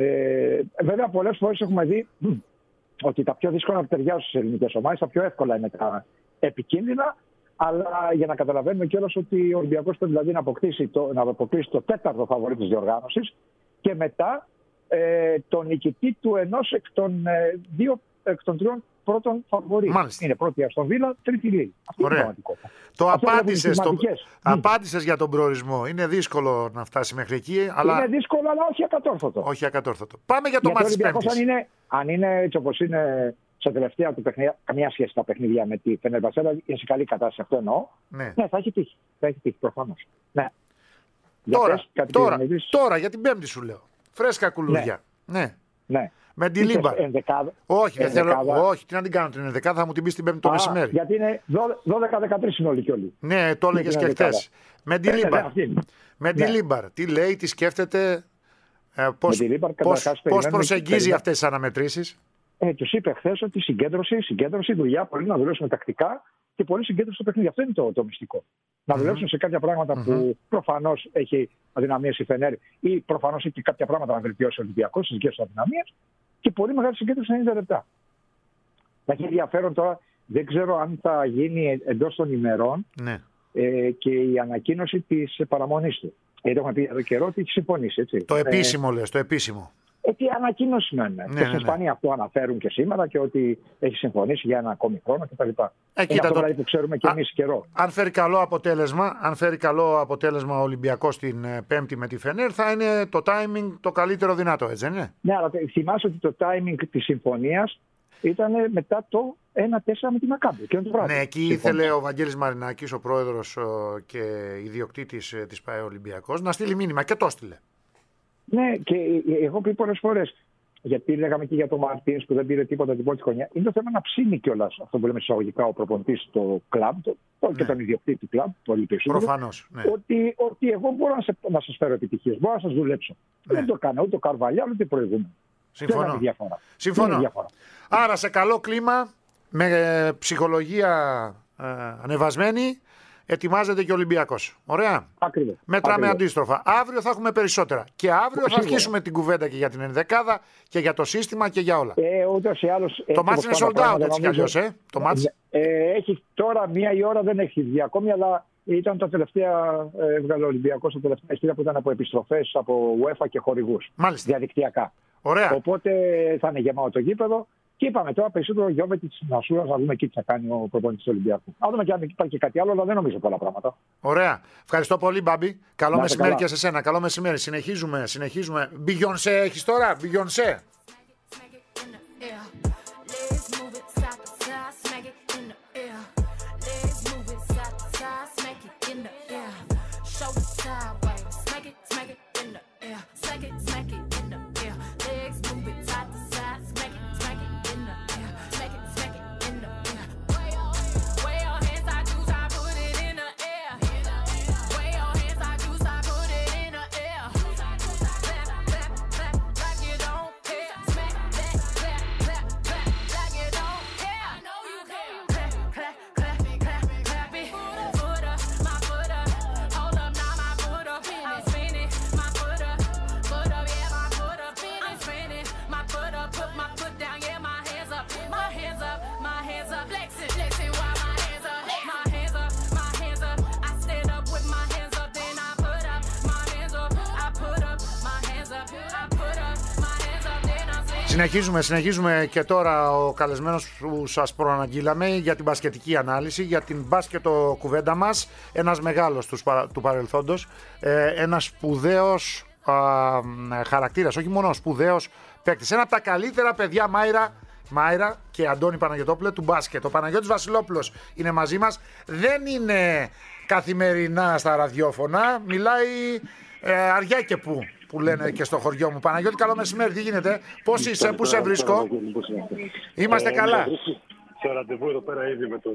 Ε, βέβαια, πολλές φορές έχουμε δει ότι τα πιο δύσκολα ταιριάζουν στις ελληνικές ομάδες, τα πιο εύκολα είναι τα επικίνδυνα. Αλλά για να καταλαβαίνουμε κιόλας ότι ο Ολυμπιακός πρέπει δηλαδή να αποκτήσει το, να αποκτήσει το τέταρτο φαβορί της διοργάνωσης και μετά ε, τον νικητή του ενός εκ των ε, δύο εκ των τριών πρώτων φαβορί. Είναι πρώτη Αστον Βίλα, τρίτη Λίλ. Αυτή είναι η πραγματικότητα. Το απάντησες, το... απάντησες για τον προορισμό. Είναι δύσκολο να φτάσει μέχρι εκεί. Αλλά... Είναι δύσκολο, αλλά όχι ακατόρθωτο. Όχι ακατόρθωτο. Πάμε για το μάτι της Πέμπτης. Αν είναι, αν είναι έτσι όπως είναι στα τελευταία του παιχνίδια, καμία σχέση τα παιχνίδια με τη Φενέρμπαχτσε, είναι σε καλή κατάσταση, αυτό εννοώ. Ναι, ναι θα έχει τύχει. Θα έχει τύχει προφανώς. Ναι. Τώρα, για πες, τώρα, τώρα για την Πέμπτη σου λέω. Φρέσκα κουλούρια. Ναι. ναι. ναι. Με τη Λίμπαρ. Όχι, δεν θέλω. Όχι, τι να την κάνω την ενδεκάδα, θα μου την πει την Πέμπτη το μεσημέρι. Γιατί είναι δώδεκα δεκατρείς είναι όλοι και όλοι. Ναι, το έλεγε και χθες. Με τη Λίμπαρ. Με τη Λίμπαρ. Τι λέει, τι σκέφτεται, πώς προσεγγίζει αυτές τις αναμετρήσεις. Ε, τους είπε χθες ότι συγκέντρωση, συγκέντρωση, δουλειά, πολύ να δουλέψουμε τακτικά και πολύ συγκέντρωση στο παιχνίδι. Αυτό είναι το, το μυστικό. Να δουλέψουν mm-hmm. σε κάποια πράγματα mm-hmm. που προφανώς έχει αδυναμίες η Φενέρ ή προφανώς έχει κάποια πράγματα να βελτιώσει ο Ολυμπιακός στις δικές του αδυναμίες και πολύ μεγάλη συγκέντρωση ενενήντα λεπτά. Θα έχει ενδιαφέρον τώρα, δεν ξέρω αν θα γίνει εντός των ημερών ναι. ε, και η ανακοίνωση της παραμονής του. Γιατί έχουμε πει εδώ καιρό ότι έχει συμφωνήσει. Έτσι. Το επίσημο ε, λες, το επίσημο. Έτσι ανακοίνωση να είναι. Ναι, και στην Ισπανία ναι. αυτό αναφέρουν και σήμερα και ότι έχει συμφωνήσει για ένα ακόμη χρόνο κτλ. Ε, είναι αυτό το... που ξέρουμε και εμείς καιρό. Αν φέρει καλό αποτέλεσμα, αν φέρει καλό αποτέλεσμα ο Ολυμπιακός την Πέμπτη με τη Φενέρ, θα είναι το timing το καλύτερο δυνατό, έτσι δεν είναι? Ναι, αλλά θυμάσαι ότι το timing της συμφωνίας ήταν μετά το ένα τέσσερα με τη Μακάμπη. Ναι, εκεί ήθελε ο Βαγγέλης Μαρινάκης, ο πρόεδρος και ιδιοκτήτης της ΠΑΕ Ολυμπιακός, να στείλει μήνυμα και το έστειλε. Ναι, και εγώ πει πολλές φορές, γιατί λέγαμε και για τον Μαρτίνς που δεν πήρε τίποτα την πρώτη χρονιά, είναι το θέμα να ψήνει κιόλας αυτό που λέμε εισαγωγικά ο προπονητής στο κλαμπ, το, ναι. και τον ιδιοκτήτη του κλαμπ, το Ολυμπιακό. Προφανώς. Ναι. Ότι, ότι εγώ μπορώ να, σε, να σας φέρω επιτυχίες, μπορώ να σας δουλέψω. Ναι. Δεν το κάνω ούτε ο Καρβαλιάλ ούτε προηγούμενο. Συμφωνώ. Δεν είναι διαφορά. Συμφωνώ. Είναι διαφορά. Άρα σε καλό κλίμα, με ψυχολογία ε, ανεβασμένη, ετοιμάζεται και ο Ολυμπιακός. Ωραία. Ακριβώς. Μετράμε Ακριβώς. αντίστροφα. Αύριο θα έχουμε περισσότερα. Και αύριο θα αρχίσουμε την κουβέντα και για την ενδεκάδα και για το σύστημα και για όλα. Ε, ούτως ή άλλως, το μάτς είναι sold out έτσι κι αλλιώς. Ε, το μάτς. Ε, έχει τώρα μία η ώρα δεν έχει βγει ακόμη, αλλά ήταν τα τελευταία, έβγαλε ο Ολυμπιακός τα τελευταία εστία που ήταν από επιστροφές από UEFA και χορηγούς. Μάλιστα. Διαδικτυακά. Ωραία. Οπότε θα είναι γεμάτο το γήπεδο. Και είπαμε τώρα περισσότερο Γιώβετιτς Νασούρας να δούμε εκεί τι θα κάνει ο προπονητής του Ολυμπιακού. Να δούμε και αν υπάρχει και κάτι άλλο, αλλά δεν νομίζω πολλά πράγματα. Ωραία. Ευχαριστώ πολύ, Μπάμπη. Καλό να μεσημέρι καλά. και σε σένα. Καλό μεσημέρι. Συνεχίζουμε. συνεχίζουμε. Μπιγιονσέ έχεις τώρα. Μπιγιονσέ. Συνεχίζουμε, συνεχίζουμε και τώρα ο καλεσμένος που σας προαναγγείλαμε για την μπασκετική ανάλυση, για την μπάσκετο κουβέντα μας. Ένας μεγάλος του, του παρελθόντος, ε, ένας σπουδαίος α, χαρακτήρας, όχι μόνο σπουδαίος παίκτης. Ένα από τα καλύτερα παιδιά, Μάιρα, Μάιρα και Αντώνη Παναγιωτόπουλε, του μπάσκετ. Ο Παναγιώτης Βασιλόπουλος είναι μαζί μας. Δεν είναι καθημερινά στα ραδιόφωνα, μιλάει ε, αργιά και που. που λένε και στο χωριό μου. Παναγιώτη, καλό μεσημέρι, τι γίνεται, πώς είσαι, πού σε βρίσκω? Είμαστε καλά. Σε ραντεβού εδώ πέρα ήδη με τον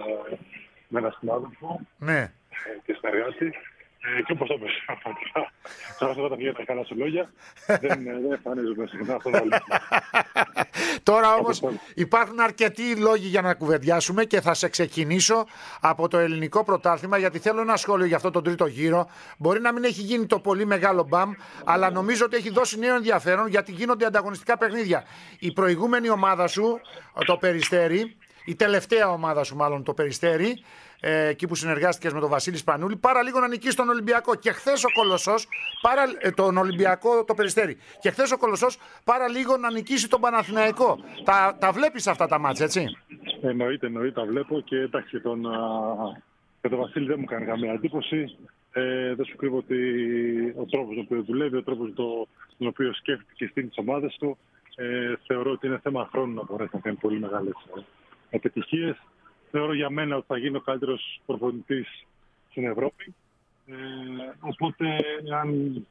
με έναν συνάδελφο ναι. και συνεργάτη. Και όπως το πες, θα ήθελα να βγει τα καλά σου λόγια. Δεν εμφανίζομαι συχνά αυτό το άλλο. Τώρα όμως υπάρχουν αρκετοί λόγοι για να κουβεντιάσουμε και θα σε ξεκινήσω από το ελληνικό πρωτάθλημα, γιατί θέλω ένα σχόλιο για αυτό τον τρίτο γύρο. Μπορεί να μην έχει γίνει το πολύ μεγάλο μπαμ, αλλά νομίζω ότι έχει δώσει νέο ενδιαφέρον, γιατί γίνονται ανταγωνιστικά παιχνίδια. Η προηγούμενη ομάδα σου, το Περιστέρι, η τελευταία ομάδα σου μάλλον, το Περιστέρι, ε, εκεί που συνεργάστηκες με τον Βασίλη Σπανούλη, πάρα λίγο να νικήσει τον Ολυμπιακό. Και χθες ο Κολοσσός, παρα, ε, τον Ολυμπιακό, το Περιστέρι. Και χθες ο Κολοσσός πάρα λίγο να νικήσει τον Παναθηναϊκό. Τα, τα βλέπεις αυτά τα μάτς, έτσι? Εννοείται, εννοείται, τα βλέπω και εντάξει, τον, α, και τον Βασίλη δεν μου κάνει καμία εντύπωση. Ε, δεν σου κρύβω ότι ο τρόπος τον οποίο δουλεύει, ο τρόπος το, τον οποίο σκέφτεται και στείλει τις ομάδες του, ε, θεωρώ ότι είναι θέμα χρόνου να μπορέσει να κάνει πολύ μεγάλες επιτυχίες. Θεωρώ για μένα ότι θα γίνει ο καλύτερος προπονητής στην Ευρώπη. Ε, οπότε, αν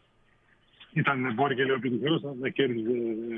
ήταν μπορεί και λίγο επιτυχημένος, θα κέρδιζε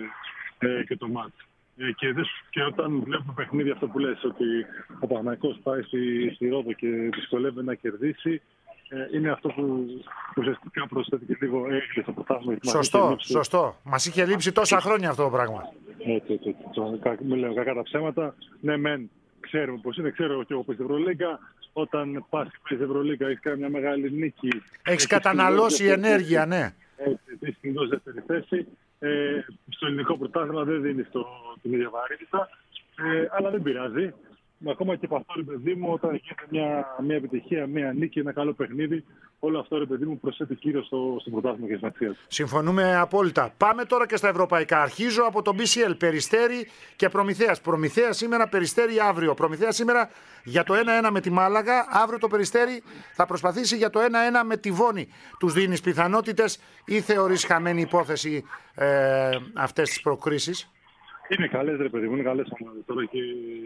ε, και το μάτς. Ε, και, και όταν βλέπουμε παιχνίδι, αυτό που λες, ότι ο Παναθηναϊκός πάει στη, στη Ρόδο και δυσκολεύεται να κερδίσει, ε, είναι αυτό που ουσιαστικά προσθέτει και λίγο έγκλη στο πρωτάθλημα. Σωστό, σωστό. Μας είχε λείψει τόσα χρόνια αυτό το πράγμα. Έτσι, έτσι. Μην λέω κακά τα ψέματα. Ναι, μεν. Ξέρουμε πώς είναι, ξέρω και εγώ που στην Ευρωλίγκα. Όταν πας και παίζεις Ευρωλίγκα, έχεις κάνει μια μεγάλη νίκη. Έχεις καταναλώσει ενέργεια, ναι. Έτσι, έχεις δώσει δεύτερη θέση. Ε, στο ελληνικό πρωτάθλημα δεν δίνεις την ίδια βαρύτητα. Ε, αλλά δεν πειράζει. Ακόμα και από αυτό, ρε παιδί μου, όταν γίνεται μια, μια επιτυχία, μια νίκη, ένα καλό παιχνίδι, όλο αυτό, ρε παιδί μου, προσθέτει κύριο στο, στο πρωτάθλημα και στην αξία του. Συμφωνούμε απόλυτα. Πάμε τώρα και στα ευρωπαϊκά. Αρχίζω από το μπι σι ελ, Περιστέρι και Προμηθέας. Προμηθέας σήμερα, Περιστέρι αύριο. Προμηθέας σήμερα για το ένα ένα με τη Μάλαγα. Αύριο το Περιστέρι θα προσπαθήσει για το ένα ένα με τη Βόνη. Τους δίνεις πιθανότητες ή θεωρείς χαμένη υπόθεση ε, αυτές τις προκρίσεις? Είναι καλές, ρε παιδί μου, είναι καλές ομάδες τώρα και,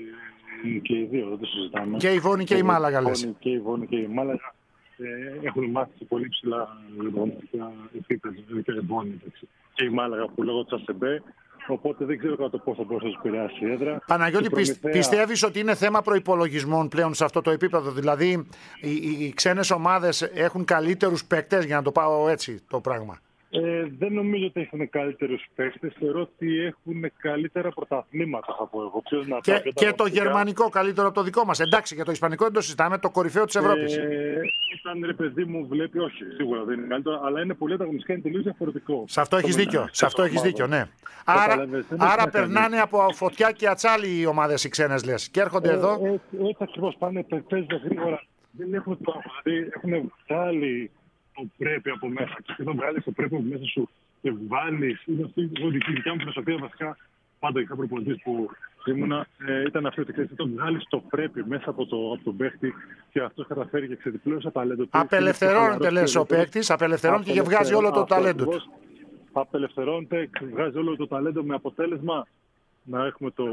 και οι δύο, δεν το συζητάμε. Και η Βόνη και, και η Μάλαγα, λες. Και η Βόνη και η Μάλαγα ε, έχουν μάθει σε πολύ ψηλά επίπεδα και η Βόνη και η Μάλαγα που λόγω της ΑΣΕΜΠΕ. Οπότε δεν ξέρω κατά πόσο μπορεί να σου επηρεάσει η έδρα. Παναγιώτη, Προμηθέα... πιστεύεις ότι είναι θέμα προϋπολογισμών πλέον σε αυτό το επίπεδο? Δηλαδή, οι, οι, οι ξένες ομάδες έχουν καλύτερους παίκτες, για να το πάω έτσι το πράγμα? Ε, δεν νομίζω ότι έχουν καλύτερους παίκτες. Θεωρώ ότι έχουν καλύτερα πρωταθλήματα, θα πω εγώ. Να και και, και το γερμανικό καλύτερο από το δικό μας. Εντάξει, για το ισπανικό δεν το συζητάμε, το κορυφαίο της Ευρώπης. Ε, όταν, ρε παιδί μου, βλέπει, όχι, σίγουρα δεν είναι καλύτερο, αλλά είναι πολύ ανταγωνιστικά, είναι τελείως διαφορετικό. Σε αυτό έχεις δίκιο. Σε αυτό έχεις δίκιο, ναι. Άρα, άρα περνάνε από φωτιά και ατσάλι οι ομάδες οι ξένες, λες, και έρχονται ε, εδώ. Έτσι ε, ε, ακριβώς πάνε, παίζουν γρήγορα. Δεν έχουν το δηλαδή έχουν βγάλει το πρέπει από μέσα. Και όταν βγάλεις το πρέπει από μέσα σου και βάλεις, είναι αυτή η δικιά μου φιλοσοφία βασικά. Πάντα είχα προπονητής που ήμουνα, ε, ήταν αυτή ότι ξέρεις, όταν βγάλεις το πρέπει μέσα από, το, από τον παίχτη και αυτός καταφέρει και ξεδιπλώσει το ταλέντο του. Απελευθερώνεται, λες, ο παίχτης, απελευθερώνεται και βγάζει όλο το ταλέντο του. Απελευθερώνεται, βγάζει όλο το ταλέντο με αποτέλεσμα να έχουμε το.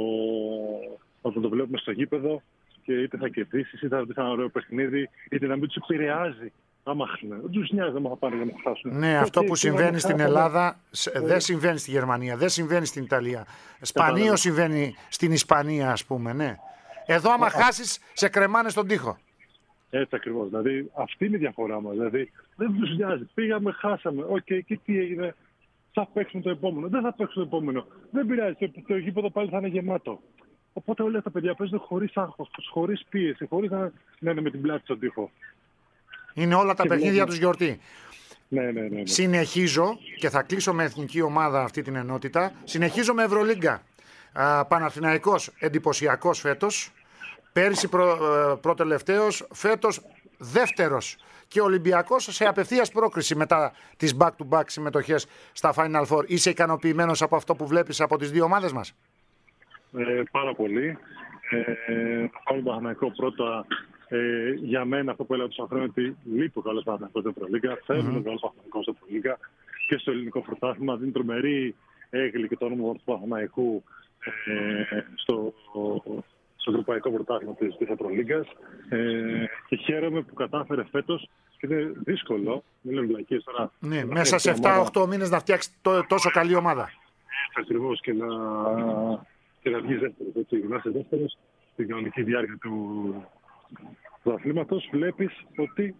Όταν το βλέπουμε στο γήπεδο και είτε θα κερδίσει, είτε θα δει ένα ωραίο παιχνίδι, είτε να μην του επηρεάζει. Άμα χάσουν. Δεν τους νοιάζει να πάνε για να χάσουν. Ναι, αυτό που συμβαίνει στην Ελλάδα δεν συμβαίνει στη Γερμανία, δεν συμβαίνει στην Ιταλία. Σπανίως συμβαίνει στην Ισπανία, ας πούμε, ναι. Εδώ άμα χάσεις, σε κρεμάνε στον τοίχο. Έτσι ακριβώς. Δηλαδή αυτή είναι η διαφορά μας. Δηλαδή δεν τους νοιάζει. Πήγαμε, χάσαμε. Οκ, okay, και τι έγινε? Θα παίξουμε το επόμενο. Δεν θα παίξουμε το επόμενο. Δεν πειράζει. Το, το γήπεδο πάλι θα είναι γεμάτο. Οπότε όλα τα παιδιά παίζουν χωρίς άγχος, χωρίς πίεση, χωρίς να είναι με την πλάτη στον τοίχο. Είναι όλα τα παιχνίδια τους γιορτή. Ναι, ναι, ναι, ναι. Συνεχίζω και θα κλείσω με εθνική ομάδα αυτή την ενότητα. Συνεχίζω με Ευρωλίγκα. Παναθηναϊκός εντυπωσιακός φέτος. Πέρυσι προ, προτελευταίος, φέτος δεύτερος. Και ο Ολυμπιακός σε απευθείας πρόκριση μετά τις back-to-back συμμετοχές στα Final Four. Είσαι ικανοποιημένος από αυτό που βλέπεις από τις δύο ομάδες μας? Ε, πάρα πολύ. Ε, θα πάρω τον Παναθηναϊκό πρώτα. Ε, για μένα αυτό που έλεγα τους ανθρώπους ότι λείπει ο καλός Παναθηναϊκός στην Ευρωλίγκα. Θέλουμε mm-hmm. ο καλός Παναθηναϊκός στην Ευρωλίγκα και στο ελληνικό πρωτάθλημα. Δίνει τρομερή έγκλη και το όνομα του Παναθηναϊκού ε, στο, στο ευρωπαϊκό πρωτάθλημα της, της Ευρωλίγκας. Ε, και χαίρομαι που κατάφερε φέτος. Είναι δύσκολο, μην λέμε βλακίες τώρα. Ναι, μέσα σε επτά οκτώ μήνες να φτιάξει το, τόσο καλή ομάδα. Ακριβώς και να, και να βγεις δεύτερος. Έτσι, να είσαι δεύτερος στην κανονική διάρκεια του αθλήματος. Βλέπεις ότι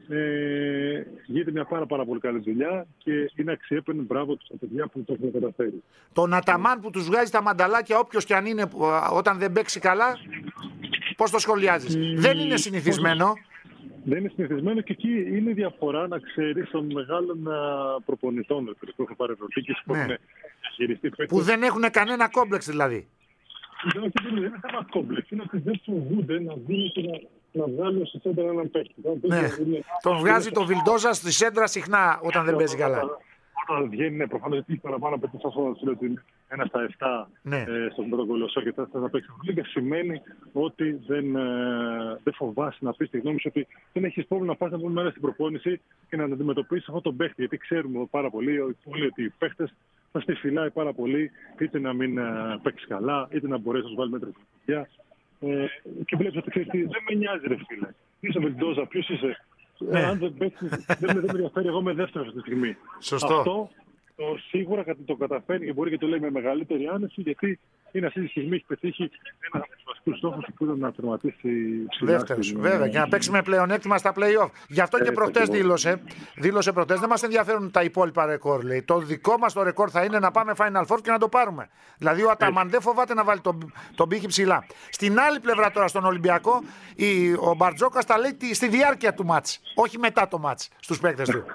ε, γίνεται μια πάρα, πάρα πολύ καλή δουλειά και είναι αξιέπαινο, μπράβο τους τα παιδιά που το έχουν καταφέρει. Τον Αταμάν που τους βγάζει τα μανταλάκια, όποιος και αν είναι, όταν δεν παίξει καλά, πώς το σχολιάζεις? Mm. Δεν είναι συνηθισμένο. Δεν είναι συνηθισμένο και εκεί είναι διαφορά να ξέρεις των μεγάλων προπονητών που έχουν πάρει ευρωλίγκες, που έχουν χειριστεί παίκτες. Που δεν έχουν κανένα κόμπλεξ δηλαδή. Δεν είναι θέμα κόμπλεξ, είναι ότι δεν φοβούνται να βγουν και να, να βγάλουν στη σέντρα έναν παίκτη. Ναι. Είναι... Τον βγάζει το Βιλντόζα στη σέντρα συχνά όταν δεν παίζει καλά. Όταν βγαίνει, ναι, προφανώς γιατί παραπάνω από τις ασφάλειες του ότι ένα στα εφτά ναι. ε, στον πρώτο κολοσσό και θα, θα παίξει Ευρωλίγκα, σημαίνει ότι δεν, ε, δεν φοβάσαι να πεις τη γνώμη σου, ότι δεν έχεις πρόβλημα να πας να πούμε μέρα στην προπόνηση και να αντιμετωπίσεις αυτό τον παίχτη. Γιατί ξέρουμε πάρα πολύ ότι οι παίχτες θα στη φυλάει πάρα πολύ, είτε να μην ε, παίξει καλά, είτε να μπορέσει να σου βάλει μέτρα στην παιδιά. Ε, και βλέπεις ότι ξέρεις, δεν με νοιάζει, ρε φίλε. Είσαι Βιλντόζα, ποιος είσαι? Ναι. Αν δεν παίξει, δεν με ενδιαφέρει, εγώ είμαι δεύτερος αυτή τη στιγμή. Σωστό. Αυτό το σίγουρα το καταφέρνει και μπορεί και το λέει με μεγαλύτερη άνεση, γιατί είναι αυτή τη στιγμή έχει πετύχει ένα από τους βασικούς στόχους που ήταν να τερματίσει δεύτερος. Βέβαια, και να παίξει με πλεονέκτημα στα play-off. Γι' αυτό και προχτές δήλωσε, δήλωσε προχτές, δεν μας ενδιαφέρουν τα υπόλοιπα ρεκόρ. Λέει. Το δικό μας το ρεκόρ θα είναι να πάμε Final Four και να το πάρουμε. Δηλαδή ο Αταμάν δεν φοβάται να βάλει τον, τον πύχη ψηλά. Στην άλλη πλευρά τώρα στον Ολυμπιακό, η, ο Μπαρτζόκας τα λέει στη διάρκεια του μάτς. Όχι μετά το μάτς στους παίκτες του.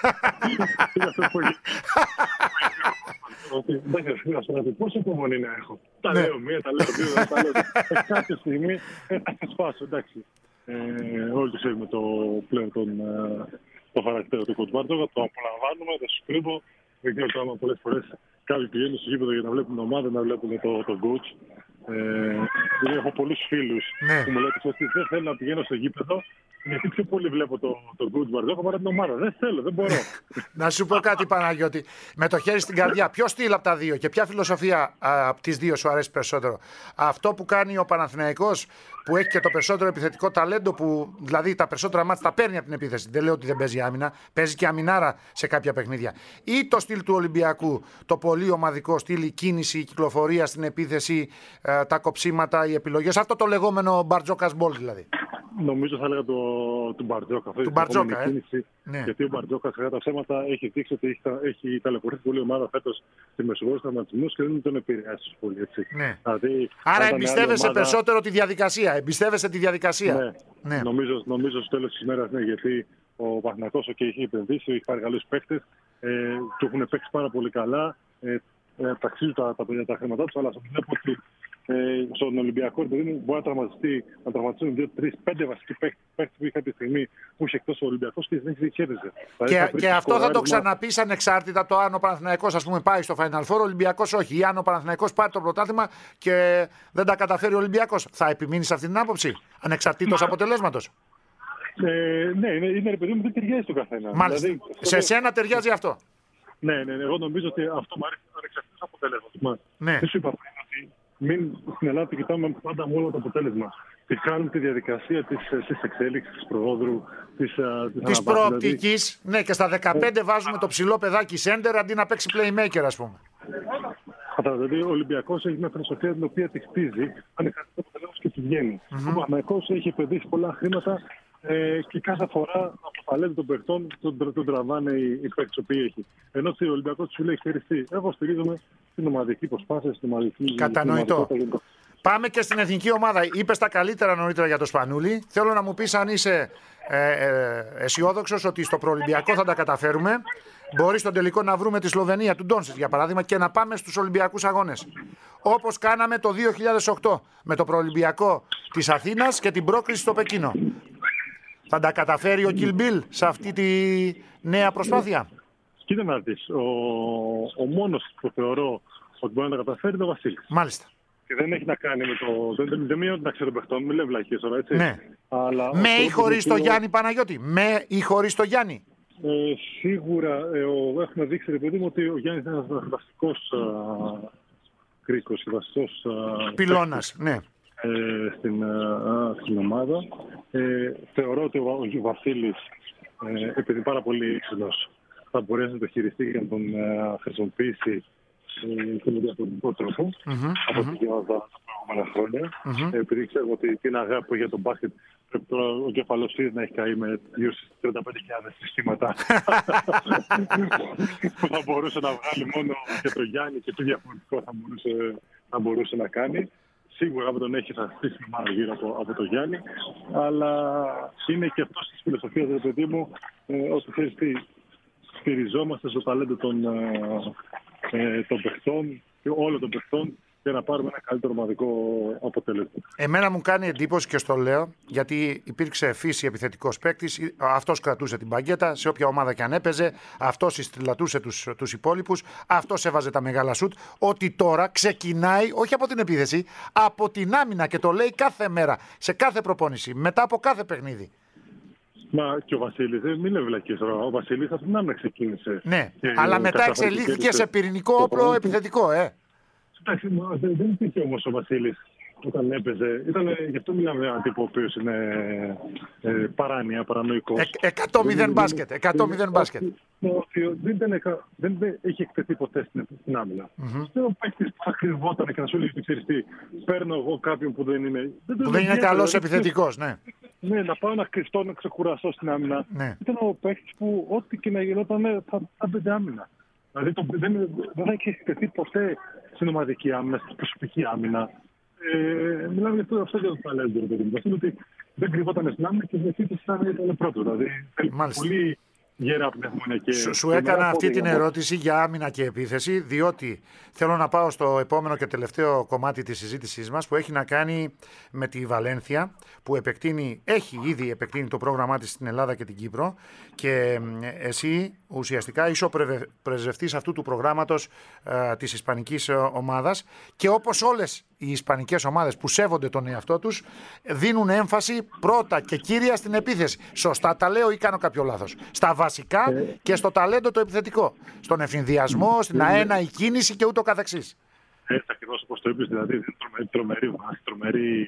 Πόσο υπομονή να έχω? Τα λέω μία, τα λέω δύο, τα λέω. Κάποια στιγμή θα σπάσω, εντάξει. Όλοι τους έχουμε πλέον το χαρακτήρα του Κοντμπάρτογα, το απολαμβάνουμε, δεν σου κρύβω. Δεν ξέρω το άμα πολλές φορές κάποιοι πηγαίνουν στο γήπεδο για να βλέπουν την ομάδα, να βλέπουν τον coach. Έχω πολλούς φίλους που μου λένε ότι δεν θέλω να πηγαίνω στο γήπεδο, γιατί πιο πολύ βλέπω τον το coach Μπαρτζόκα παρά την ομάδα. Δεν θέλω, δεν μπορώ. Να σου πω κάτι, Παναγιώτη. Με το χέρι στην καρδιά, ποιο στυλ από τα δύο και ποια φιλοσοφία από τις δύο σου αρέσει περισσότερο? Αυτό που κάνει ο Παναθηναϊκός, που έχει και το περισσότερο επιθετικό ταλέντο, που δηλαδή τα περισσότερα μάτς τα παίρνει από την επίθεση. Δεν λέω ότι δεν παίζει άμυνα, παίζει και αμυνάρα σε κάποια παιχνίδια. Ή το στυλ του Ολυμπιακού, το πολύ ομαδικό στυλ, η κίνηση, η κυκλοφορία στην επίθεση, τα κοψίματα, οι επιλογές. Αυτό το λεγόμενο Μπαρτζόκας μπολ δηλαδή. Νομίζω θα έλεγα το, του Μπαρτζόκα. Του Μπαρτζόκα, ε. Κίνηση, ναι. Γιατί ο Μπαρτζόκα, κατά τα ψέματα, έχει δείξει ότι έχει, έχει ταλαιπωρήσει πολύ ομάδα φέτος στη Μεσογείο σταματισμούς και δεν τον επηρεάσει πολύ. Έτσι. Ναι. Δηλαδή, άρα εμπιστεύεσαι ομάδα... περισσότερο τη διαδικασία. Εμπιστεύεσαι τη διαδικασία. Ναι. Ναι. Νομίζω, νομίζω στο τέλος της ημέρας, ναι, γιατί ο Παναθηναϊκός και έχει επενδύσει, έχει πάρει καλούς παίκτες, ε, του έχουν παίξει πάρα πολύ καλά. Ε, ε, ταξίζουν τα, τα, τα, τα χρήματά του, αλλά βλέπω ότι Ε, στον Ολυμπιακό μπορεί να τραυματιστεί, να τραυματιστούν δύο, τρεις, πέντε βασικοί παίκτες που είχε κάποια στιγμή που είχε εκτός ο Ολυμπιακός και δεν χαίρεσε. Και, και αυτό θα το ξαναπείς ανεξάρτητα το αν ο Παναθηναϊκός, ας πούμε, πάει στο Final Four, ο Ολυμπιακός όχι. Ή αν ο Παναθηναϊκός πάρει το πρωτάθλημα και δεν τα καταφέρει ο Ολυμπιακός. Θα επιμείνεις αυτή την άποψη, ανεξαρτήτως αποτελέσματος? Ε, ναι, είναι, είναι παιδί μου, δεν ταιριάζει το καθένα. Μάλιστα. Δηλαδή, σε το... σένα ταιριάζει αυτό? Ναι, ναι, ναι, εγώ νομίζω ότι αυτό μου αρέσει ανεξαρτήτως αποτελέσματος. Ναι. Δεν σου είπα πριν ότι μην στην Ελλάδα κοιτάμε πάντα μόνο το αποτέλεσμα. Τι κάνουμε τη διαδικασία της, της εξέλιξης, της προόδρου, της, της, της προοπτικής. Δηλαδή. Ναι, και στα δεκαπέντε ε... βάζουμε το ψηλό παιδάκι σέντερ αντί να παίξει playmaker, ας πούμε. Δηλαδή, ο Ολυμπιακός έχει μια φιλοσοφία την οποία τη χτίζει, ανεξαρτήτως το αποτελέσμα και τη βγαίνει. Mm-hmm. Ο Παναθηναϊκός έχει επενδύσει πολλά χρήματα ε, και κάθε φορά από το ταλέντο των παιχτών τον, τον τραβάνε οι, οι παίκτες που έχει. Ενώ ο Ολυμπιακός σου λέει χειριστεί. Εγώ στηρίζομαι στην ομαδική προσπάθεια, στην ομαδική. Κατανοητό. Πάμε και στην εθνική ομάδα. Είπες τα καλύτερα νωρίτερα για το Σπανούλη. Θέλω να μου πεις αν είσαι ε, ε, αισιόδοξος ότι στο προολυμπιακό θα τα καταφέρουμε. Μπορεί στον τελικό να βρούμε τη Σλοβενία του Ντόνσιτς για παράδειγμα και να πάμε στους Ολυμπιακούς Αγώνες. Όπως κάναμε το δύο χιλιάδες οκτώ με το προολυμπιακό της Αθήνας και την πρόκριση στο Πεκίνο. Θα τα καταφέρει ο Κιλ Μπιλ σε αυτή τη νέα προσπάθεια? Κοίτα να δεις, ο, ο μόνος που θεωρώ ότι μπορεί να τα καταφέρει είναι ο Βασίλης. Μάλιστα. Και δεν έχει να κάνει με το. Δεν, δεν μειώνει να ξέρω παιχτών, μην λέει βλακίες τώρα, έτσι. Ναι. Αλλά με ή χωρίς το οποίο... Γιάννη Παναγιώτη. Με ή χωρίς το Γιάννη. Ε, σίγουρα ε, ο, έχουμε δείξει, ρε παιδί μου, ότι ο Γιάννης είναι ένας βασικός κρίκος, βασικός πυλώνας, ναι. Ε, στην, α, στην ομάδα. Ε, θεωρώ ότι ο, ο Βασίλης, ε, επειδή είναι πάρα πολύ έξυπνος, θα μπορέσει να το χειριστεί και να τον ε, χρησιμοποιήσει και με διαφορετικό τρόπο mm-hmm, από mm-hmm. την τα προηγούμενα χρόνια. Mm-hmm. Επειδή ξέρουμε ότι την αγάπη για τον μπάσκετ πρέπει τώρα ο κεφαλοσύρης να έχει καεί με γύρω στις τριάντα πέντε χιλιάδες συστήματα που θα μπορούσε να βγάλει μόνο και το Γιάννη και τι διαφορετικό θα μπορούσε, θα μπορούσε να κάνει. Σίγουρα από τον έχει θα στήσει μάλλον γύρω από, από το Γιάννη, αλλά είναι και αυτό τη φιλοσοφία, ρε παιδί μου, ε, ότι ξέρεις τι, στηριζόμαστε στο ταλέντο των Ε, των παιχτών και όλων των παιχτών για να πάρουμε ένα καλύτερο ομαδικό αποτέλεσμα. Εμένα μου κάνει εντύπωση και στο λέω, γιατί υπήρξε φύση επιθετικός παίκτης, αυτός κρατούσε την μπαγκέτα σε όποια ομάδα και αν έπαιζε, αυτός συστριλατούσε τους, τους υπόλοιπους, αυτός έβαζε τα μεγάλα σουτ, ότι τώρα ξεκινάει όχι από την επίθεση, από την άμυνα και το λέει κάθε μέρα, σε κάθε προπόνηση, μετά από κάθε παιχνίδι. Μα και ο Βασίλης, δεν μην λέμε βλακίες τώρα. Ο Βασίλης από την άμυνα ξεκίνησε. Ναι, αλλά μετά εξελίχθηκε σε πυρηνικό όπλο επιθετικό, ε. Εντάξει, δεν, δεν υπήρχε όμως ο Βασίλης όταν έπαιζε. Ήταν, γι' αυτό μιλάμε έναν τύπο ο οποίος είναι ε, παράνοια, παρανοϊκός. Ε, εκατό μηδέν μπάσκετ, εκατό μηδέν μπάσκετ. Δεν, δεν, δεν, δεν έχει εκτεθεί ποτέ στην, στην άμυνα. Mm-hmm. Δεν ο παίκτης που θα κρυβόταν και να σου λέει, ξέρεις τι, παίρνω εγώ κάποιον που δεν είναι... Που δεν είναι καλός επιθετικός, ναι. Ναι, να πάω να κρυφτώ, να ξεκουραστώ στην άμυνα. Ναι. Ήταν ο παίκτης που ό,τι και να γινόταν θα, θα μπαινε άμυνα. Δηλαδή το, δεν, δεν θα έχει εκτεθεί ποτέ στην ομαδική άμυνα, στην προσωπική άμυνα. Ε, μιλάμε για αυτό, αυτό για το ταλέντο, παιδί μου. Αυτό ότι δεν κρυβόταν στην άμυνα και η διεθνή ήταν πρώτο. Δηλαδή, πολύ γερά πνεύμονα και... Σου, σου έκανα αυτή την ερώτηση για άμυνα και επίθεση, διότι θέλω να πάω στο επόμενο και τελευταίο κομμάτι της συζήτησής μας, που έχει να κάνει με τη Βαλένθια, που επεκτείνει, έχει ήδη επεκτείνει το πρόγραμμά της στην Ελλάδα και την Κύπρο, και εσύ ουσιαστικά είσαι ο πρεσβευτής αυτού του προγράμματος ε, της ισπανικής ομάδας, και όπως όλες οι ισπανικές ομάδες που σέβονται τον εαυτό τους, δίνουν έμφαση πρώτα και κύρια στην επίθεση. Σωστά τα λέω ή κάνω κάποιο λάθος? Στα βασικά και στο ταλέντο το επιθετικό. Στον εφηνδιασμό, στην αένα, η κίνηση και ούτω καθεξής. Έτσι ακριβώς όπως το είπες, δηλαδή τρομερή βάση, τρομερή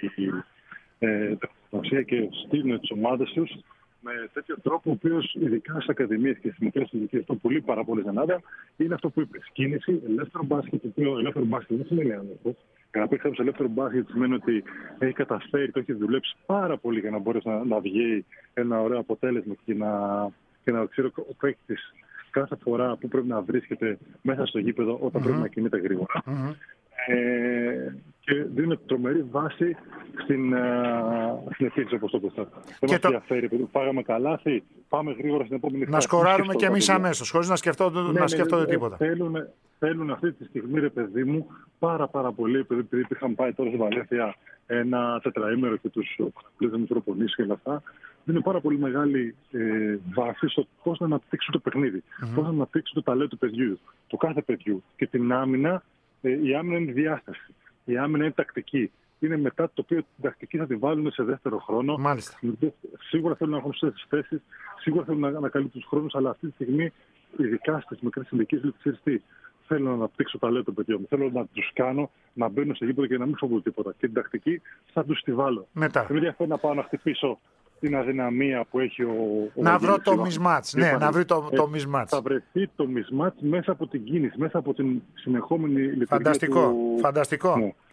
τεχνογνωσία και στείλουν τις ομάδες τους με τέτοιο τρόπο, ο οποίος ειδικά στις ακαδημίες και στις μικρές ηλικίες, το πολύ πάρα πολύ Ελλάδα, είναι αυτό που είπες. Κίνηση, ελεύθερο μπάσκετ, το οποίο ελεύθερο μπάσκετ δεν σημαίνει άνετο. Για να παίξει κάποιος ελεύθερο μπάσκετ σημαίνει ότι έχει καταφέρει, το έχει δουλέψει πάρα πολύ για να μπορέσει να, να βγει ένα ωραίο αποτέλεσμα και να, και να ξέρει ο παίκτης κάθε φορά που πρέπει να βρίσκεται μέσα στο γήπεδο όταν mm-hmm. πρέπει να κινείται γρήγορα. Mm-hmm. Ε, και δίνει τρομερή βάση στην, uh, στην επίθεση, όπως το πω. Δεν μας ενδιαφέρει, επειδή φάγαμε καλάθι, πάμε γρήγορα στην επόμενη φάση. Να σκοράρουμε κι εμείς αμέσως, χωρίς να σκεφτόνται ναι, ναι, ναι, τίποτα. Θέλουν, θέλουν αυτή τη στιγμή, ρε παιδί μου, πάρα πάρα πολύ, επειδή, επειδή είχαν πάει τώρα στη Βαλένθια ένα τετραήμερο και τους πρωτοβουλίες προπονήσεις και όλα αυτά, δίνει πάρα πολύ μεγάλη ε, βάση στο πώς να αναπτύξουν το παιχνίδι, mm-hmm. πώς να αναπτύξουν το ταλέντο του παιδιού, του κάθε παιδιού. Και την άμυνα, ε, η άμυνα είναι διάσταση. Η άμυνα είναι τακτική. Είναι μετά το οποίο την τακτική θα τη βάλουν σε δεύτερο χρόνο. Μάλιστα. Σίγουρα θέλουν να έχουν σωστές θέσεις, σίγουρα θέλουν να ανακαλύψουν τους χρόνους, αλλά αυτή τη στιγμή, ειδικά στις μικρές ηλικίες, ξέρεις τι, θέλω να αναπτύξω ταλέντο των παιδιών μου. Θέλω να τους κάνω να μπαίνουν σε γήπεδο και να μην φοβούν τίποτα. Και την τακτική θα τους τη βάλω. Μετά. Δεν με ενδιαφέρει να πάω να χτυπήσω την αδυναμία που έχει ο. ο να βρω το mismatch. Ναι, να βρει το, το mismatch. Θα βρεθεί το mismatch μέσα από την κίνηση, μέσα από την συνεχόμενη λειτουργία. Φανταστικό. Του... Φανταστικό. Ναι.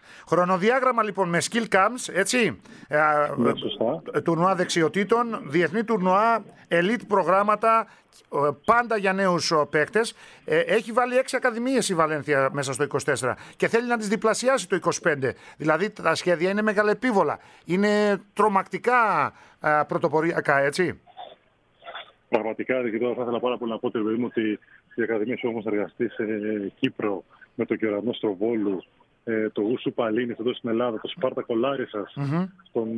Χρονοδιάγραμμα λοιπόν με skill camps, έτσι, Ναι, σωστά. τουρνουά δεξιοτήτων, διεθνή τουρνουά, elite προγράμματα, πάντα για νέους παίκτες. Έχει βάλει έξι ακαδημίες η Βαλένθια μέσα στο είκοσι τέσσερα και θέλει να τις διπλασιάσει το είκοσι πέντε. Δηλαδή τα σχέδια είναι μεγαλεπίβολα. Είναι τρομακτικά πρωτοποριακά, έτσι. Πραγματικά, και τώρα θα ήθελα πάρα πολύ να πω ότι, ότι οι ακαδημίες που έχουμε εργαστεί σε Κύπρο με το Κεωρανό Στροβόλου, το Ούσου Παλίνης εδώ στην Ελλάδα, το Σπάρτακο Λάρισσας, mm-hmm. στον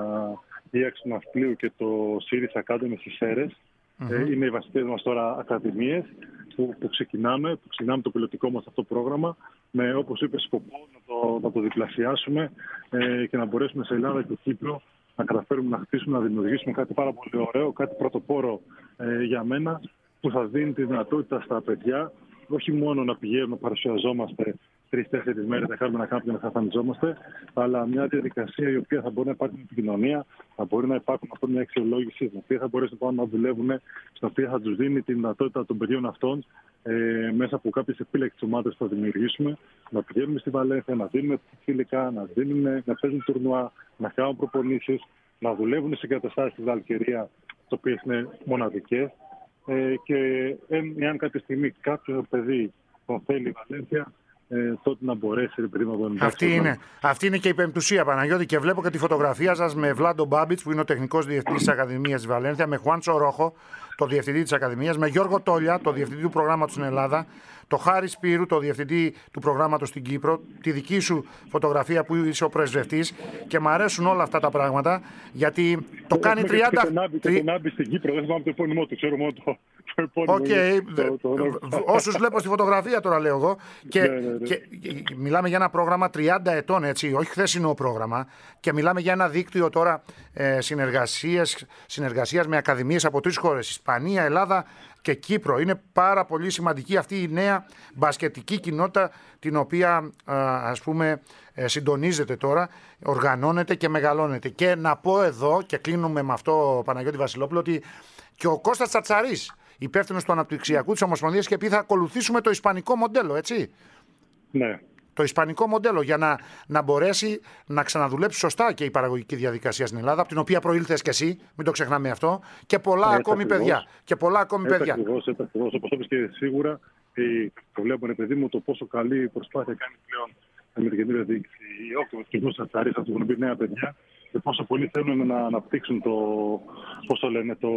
Ίαξ του Ναυπλίου και το Series Academy στις Σέρρες. Mm-hmm. Είναι οι βασικές μας τώρα ακαδημίες που, που ξεκινάμε, που ξεκινάμε το πιλωτικό μας αυτό πρόγραμμα με, όπως είπε, σκοπό να το, να το διπλασιάσουμε ε, και να μπορέσουμε σε Ελλάδα και Κύπρο να καταφέρουμε να χτίσουμε, να δημιουργήσουμε κάτι πάρα πολύ ωραίο, κάτι πρωτοπόρο ε, για μένα, που θα δίνει τη δυνατότητα στα παιδιά όχι μόνο να πηγαίνουμε, να παρουσιαζόμαστε τρεις-τέσσερις μέρες, να κάνουμε ένα κάμπινγκ και να χαθανιζόμαστε, αλλά μια διαδικασία η οποία θα μπορεί να υπάρχει επικοινωνία, θα μπορεί να υπάρχουν αυτό μια αξιολόγηση, στην οποία θα μπορέσουν να δουλεύουν, στην οποία θα τους δίνει τη δυνατότητα των παιδιών αυτών ε, μέσα από κάποιες επίλεξες ομάδες που θα δημιουργήσουμε, να πηγαίνουμε στη Βαλένθια, να δίνουμε φιλικά, να, δίνουμε, να παίζουν τουρνουά, να κάνουν προπονήσεις, να δουλεύουν σε εγκαταστάσεις στη Βαλκαιρία, τις οποίες είναι μοναδικές. Ε, και εάν κάποια στιγμή κάποιο παιδί τον θέλει η Βαλένθια, ε, τότε να μπορέσει πριν από τον αυτή, είναι, αυτή είναι και η πεμπτουσία, Παναγιώτη, και βλέπω και τη φωτογραφία σας με Βλάντο Μπάμπιτς, που είναι ο τεχνικός διευθυντής της Ακαδημίας της Βαλένθια, με Χουάντσο Ρόχο, το διευθυντή της Ακαδημίας, με Γιώργο Τόλια, το διευθυντή του προγράμματος στην Ελλάδα, το Χάρη Σπύρου, το διευθυντή του προγράμματος στην Κύπρο, τη δική σου φωτογραφία που είσαι ο πρεσβευτής, και μου αρέσουν όλα αυτά τα πράγματα γιατί το κάνει τριάντα. Και τον Άμπη στην Κύπρο, δεν θυμάμαι το επώνυμό του, ξέρω μόνο το επώνυμο. Οκ, όσους βλέπω στη φωτογραφία τώρα λέω εγώ. Και, ναι, ναι, ναι. και μιλάμε για ένα πρόγραμμα τριάντα ετών, έτσι, όχι χθεσινό πρόγραμμα, και μιλάμε για ένα δίκτυο τώρα ε, συνεργασίας, συνεργασίας με ακαδημίες από τρεις χώρες, Ισπανία, Ελλάδα και Κύπρο. Είναι πάρα πολύ σημαντική αυτή η νέα μπασκετική κοινότητα, την οποία ας πούμε συντονίζεται τώρα, οργανώνεται και μεγαλώνεται. Και να πω εδώ, και κλείνουμε με αυτό, Παναγιώτη Βασιλόπουλο, ότι και ο Κώστας Τσατσαρής, υπεύθυνος του αναπτυξιακού της Ομοσπονδίας, και πει θα ακολουθήσουμε το ισπανικό μοντέλο, έτσι. Ναι. Το ισπανικό μοντέλο, για να, να μπορέσει να ξαναδουλέψει σωστά και η παραγωγική διαδικασία στην Ελλάδα, από την οποία προήλθες και εσύ, μην το ξεχνάμε αυτό, και πολλά έτσι ακόμη ακριβώς. παιδιά. Και πολλά ακόμη έτσι παιδιά. Ακριβώς, έτσι ακριβώς. Όπως είπες και σίγουρα, το βλέπουμε, παιδί μου, το πόσο καλή προσπάθεια κάνει πλέον με την καινούργια διοίκηση η Όκτωβος και η Τσατσαρής, θα του έχουν πει νέα παιδιά, και πόσο πολύ θέλουν να αναπτύξουν το. Πώς το λένε, το.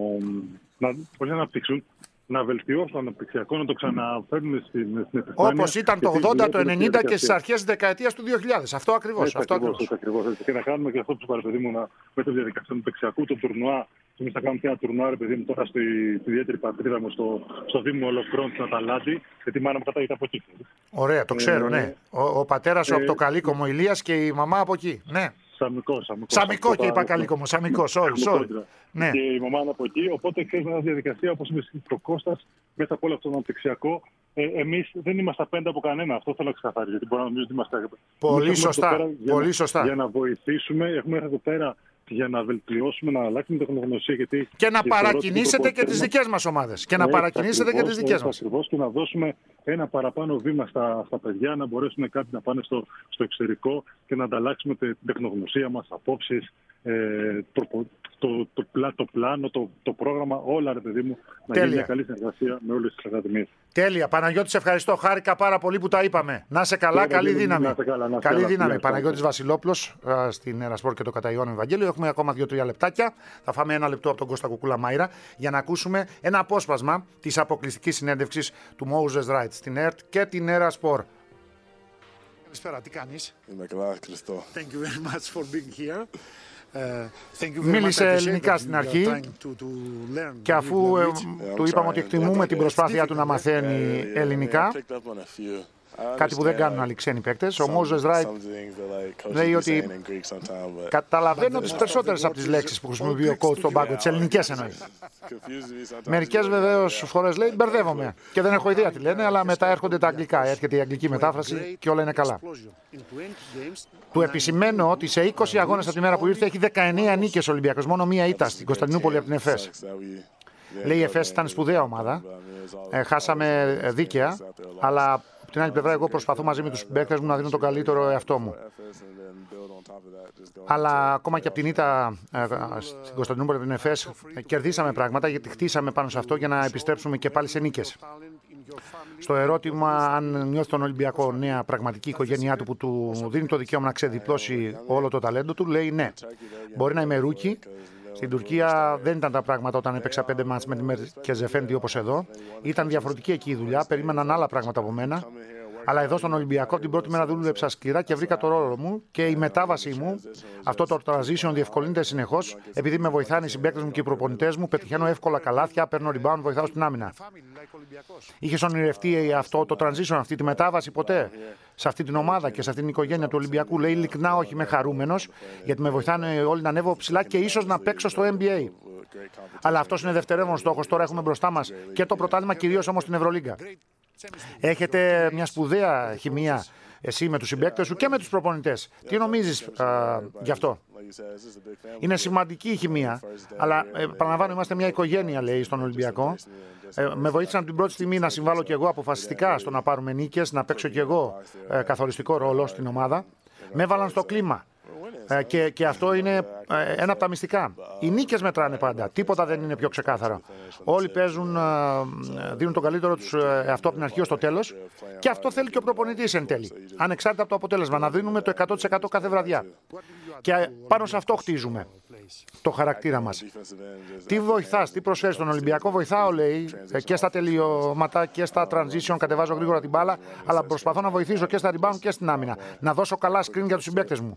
Να, πολύ να αναπτύξουν. Να βελτιώσουν το αναπτυξιακό, να το ξαναφέρουν στην επιφάνεια. Όπως ήταν το ογδόντα, το ενενήντα και στις αρχές της δεκαετίας του δύο χιλιάδες. Αυτό ακριβώς. Έτσι, αυτό ακριβώς, έτσι, ακριβώς έτσι. Και να κάνουμε και αυτό που είπα, παιδί μου, να, με τη διαδικασία του αναπτυξιακού, το τουρνουά. Εμείς θα κάνουμε και ένα τουρνουά, ρε παιδί μου, τώρα στη, στη ιδιαίτερη πατρίδα μου, στο, στο Δήμο Ολοκρών στην Αταλάντη, γιατί η μάνα μου κατάγεται από εκεί. Ωραία, το ξέρω, ε, ναι. Ο, ο πατέρας σου ε, από το Καλίκομο Ηλίας και η μαμά από εκεί. Ναι. Σαμικό, σαμικό. Σαμικό και είπα Καλίκομο, σαμικό, sorry, sorry. Ναι. Και η μαμά είναι από εκεί. Οπότε ξέρει μια διαδικασία, όπως είπε ο Κώστας, μέσα από όλο αυτό το αναπτυξιακό. Ε, εμείς δεν είμαστε απέναντι από κανένα. Αυτό θέλω να ξεκαθαρίσω. Γιατί μπορεί να νομίζω ότι είμαστε. Πολύ σωστά. Πολύ για, σωστά. Για να βοηθήσουμε, έχουμε έρθει εδώ πέρα για να βελτιώσουμε, να αλλάξουμε την τεχνογνωσία. Γιατί και να παρακινήσετε και τις δικές μας ομάδες. Και να παρακινήσετε και τις δικές μας. Ακριβώς, και να δώσουμε ένα παραπάνω βήμα στα, στα παιδιά, να μπορέσουν κάποιοι να πάνε στο, στο εξωτερικό και να ανταλλάξουμε την τεχνογνωσία μας, απόψεις, ε, το, το, το, το, το πλάνο, το, το πρόγραμμα, όλα, ρε παιδί μου, να γίνει μια καλή συνεργασία με όλες τις ακαδημίες. Τέλεια. Παναγιώτη, σε ευχαριστώ. Χάρηκα πάρα πολύ που τα είπαμε. Να σε καλά, καλή δύναμη. Να καλά, να καλή καλά, δύναμη. καλά, Παναγιώτης Βασιλόπουλος στην Ερασπορ και το Καταϊόν Ευαγγέλιο. Έχουμε ακόμα δύο-τρία λεπτάκια. Θα φάμε ένα λεπτό από τον Κώστα Κουκούλα Μάιρα για να ακούσουμε ένα απόσπασμα της αποκλειστικής συνέντευξης του Moses Wright στην ΕΡΤ και την Ερασπορ. Καλησπέρα, τι κάνεις? Είμαι καλά, Χριστό. Thank you very much for being here. Μίλησε ελληνικά στην αρχή και αφού του είπαμε ότι εκτιμούμε την προσπάθειά του να μαθαίνει ελληνικά, κάτι που δεν κάνουν άλλοι ξένοι παίκτες, ο Moses Wright λέει ότι καταλαβαίνω τις περισσότερες από τις λέξεις που χρησιμοποιεί ο coach στον πάγκο, τις ελληνικές εννοεί. Μερικές βεβαίως φορές λέει μπερδεύομαι και δεν έχω ιδέα τι λένε, αλλά μετά έρχονται τα αγγλικά, έρχεται η αγγλική μετάφραση και όλα είναι καλά. Του επισημαίνω ότι σε είκοσι αγώνες από τη μέρα που ήρθε έχει δεκαεννέα νίκες ο Ολυμπιακός, μόνο μία ήττα στην Κωνσταντινούπολη από την ΕΦΕΣ. Λέει η ΕΦΕΣ ήταν σπουδαία ομάδα, ε, χάσαμε δίκαια, αλλά την άλλη πλευρά, εγώ προσπαθώ μαζί με τους παίκτες μου να δίνω τον καλύτερο εαυτό μου. Αλλά ακόμα και από την ήττα στην Κωνσταντινούπολη την ΕΦΕΣ κερδίσαμε πράγματα, γιατί χτίσαμε πάνω σε αυτό για να επιστρέψουμε και πάλι σε νίκες. Στο ερώτημα αν νιώθει τον Ολυμπιακό νέα πραγματική οικογένειά του που του δίνει το δικαίωμα να ξεδιπλώσει όλο το ταλέντο του, λέει ναι. Μπορεί να είμαι ρούκι. Στην Τουρκία δεν ήταν τα πράγματα όταν έπαιξα πέντε μάτς με τη Μερκεζεφέντη όπως εδώ. Ήταν διαφορετική εκεί η δουλειά, περίμεναν άλλα πράγματα από μένα. Αλλά εδώ στον Ολυμπιακό την πρώτη μέρα δούλεψα σκληρά και βρήκα το ρόλο μου και η μετάβασή μου, αυτό το transition διευκολύνεται συνεχώς, επειδή με βοηθάνε οι συμπαίκτες μου και οι προπονητές μου, πετυχαίνω εύκολα καλάθια, παίρνω rebound, βοηθάω στην άμυνα. Είχες ονειρευτεί αυτό το transition, αυτή τη μετάβαση ποτέ σε αυτή την ομάδα και σε αυτή την οικογένεια του Ολυμπιακού? Λέει ειλικρινά όχι, είμαι χαρούμενος, γιατί με βοηθάνε όλοι να ανέβω ψηλά και ίσως να παίξω στο N B A. Αλλά αυτός είναι δευτερεύον στόχος. Τώρα έχουμε μπροστά μας και το πρωτάθλημα, κυρίως όμως την Ευρωλίγκα. Έχετε μια σπουδαία χημεία εσύ με τους συμπαίκτες σου και με τους προπονητές. Τι νομίζεις α, γι' αυτό? Είναι σημαντική η χημεία, αλλά ε, παραλαμβάνω, είμαστε μια οικογένεια, λέει, στον Ολυμπιακό. Ε, με βοήθησαν από την πρώτη στιγμή να συμβάλλω και εγώ αποφασιστικά στο να πάρουμε νίκες, να παίξω και εγώ ε, καθοριστικό ρόλο στην ομάδα. Με έβαλαν στο κλίμα. Ε, και, και αυτό είναι ε, ένα από τα μυστικά. Οι νίκες μετράνε πάντα. Τίποτα δεν είναι πιο ξεκάθαρο. Όλοι παίζουν, ε, δίνουν τον καλύτερο τους εαυτό από την αρχή ως το τέλος. Και αυτό θέλει και ο προπονητής εν τέλει. Ανεξάρτητα από το αποτέλεσμα. Να δίνουμε το εκατό τοις εκατό κάθε βραδιά. Και πάνω σε αυτό χτίζουμε το χαρακτήρα μας. Τι βοηθάς, τι προσφέρεις στον Ολυμπιακό? Βοηθάω, λέει, και στα τελειώματα και στα transition. Κατεβάζω γρήγορα την μπάλα. Αλλά προσπαθώ να βοηθήσω και στα rebound και στην άμυνα. Να δώσω καλά screen για τους συμπαίκτες μου.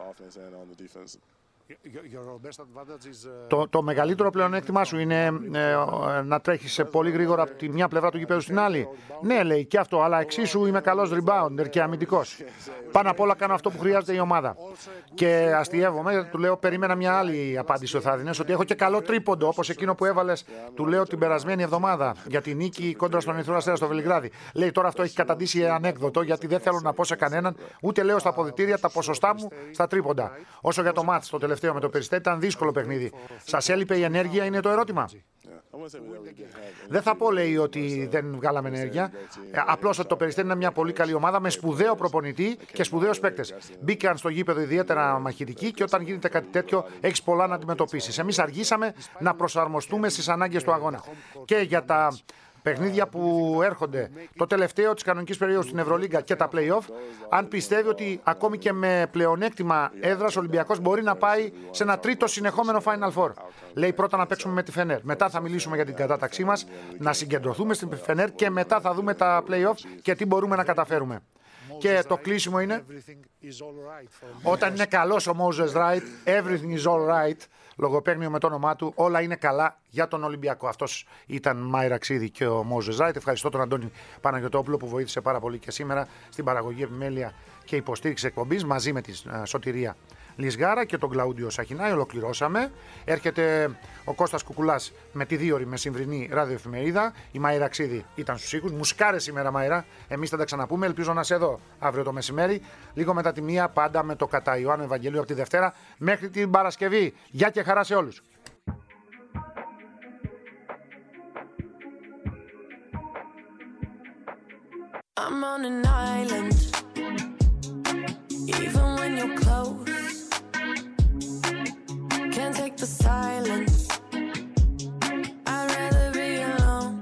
Το, το μεγαλύτερο πλεονέκτημά σου είναι ε, να τρέχεις πολύ γρήγορα από τη μια πλευρά του γηπέδου στην άλλη. Ναι, λέει, και αυτό, αλλά εξίσου είμαι καλός rebounder και αμυντικός. Πάνω απ' όλα κάνω αυτό που χρειάζεται η ομάδα. Και αστειεύομαι, του λέω, περίμενα μια άλλη απάντηση ο Θάδινες, ότι έχω και καλό τρίποντο, όπως εκείνο που έβαλες, του λέω, την περασμένη εβδομάδα για τη νίκη κόντρα στον Ερυθρό Αστέρα στο Βελιγράδι. Λέει, τώρα αυτό έχει καταντήσει ανέκδοτο, γιατί δεν θέλω να πω σε κανέναν, ούτε λέω στα αποδυτήρια τα ποσοστά μου στα τρίποντα. Όσο για το μάτς, το τελευταίο με το Περιστέρι, ήταν δύσκολο παιχνίδι. Σας έλειπε η ενέργεια, είναι το ερώτημα? Δεν θα πω, λέει, ότι δεν βγάλαμε ενέργεια. Απλώς ότι το Περιστέρι είναι μια πολύ καλή ομάδα με σπουδαίο προπονητή και σπουδαίους παίκτες. Μπήκαν στο γήπεδο ιδιαίτερα μαχητικοί και όταν γίνεται κάτι τέτοιο έχεις πολλά να αντιμετωπίσεις. Εμείς αργήσαμε να προσαρμοστούμε στις ανάγκες του αγώνα. Και για τα παιχνίδια που έρχονται, το τελευταίο της κανονικής περίοδου στην Ευρωλίγκα και τα play-off, αν πιστεύει ότι ακόμη και με πλεονέκτημα έδρας ο Ολυμπιακός μπορεί να πάει σε ένα τρίτο συνεχόμενο Final Four. Λέει πρώτα να παίξουμε με τη Φενέρ, μετά θα μιλήσουμε για την κατάταξή μας, να συγκεντρωθούμε στην Φενέρ και μετά θα δούμε τα play-off και τι μπορούμε να καταφέρουμε. Και το κλείσιμο είναι, όταν είναι καλός ο Moses Wright, everything is all right, λογοπαίγνιο με το όνομά του, όλα είναι καλά για τον Ολυμπιακό. Αυτός ήταν Μάιρα Ξίδη και ο Moses Wright. Ευχαριστώ τον Αντώνη Παναγιωτόπουλο που βοήθησε πάρα πολύ και σήμερα στην παραγωγή, επιμέλεια και υποστήριξη εκπομπής μαζί με τη Σωτηρία Λισγάρα και τον Κλαούντιο Σαχινάη. Ολοκληρώσαμε. Έρχεται ο Κώστας Κουκουλάς με τη δύο ώρη μεσημβρινή ραδιοεφημερίδα. Η Μάιρα Ξίδη ήταν στους ήχους. Μουσκάρες σήμερα, Μάιρα. Εμείς θα τα ξαναπούμε. Ελπίζω να είσαι εδώ αύριο το μεσημέρι. Λίγο μετά τη μία, πάντα με το κατά Ιωάννου Ευαγγελίου από τη Δευτέρα μέχρι την Παρασκευή. Γεια και χαρά σε όλους. I'm on an island, even when you're close. Can't take the silence. I'd rather be alone.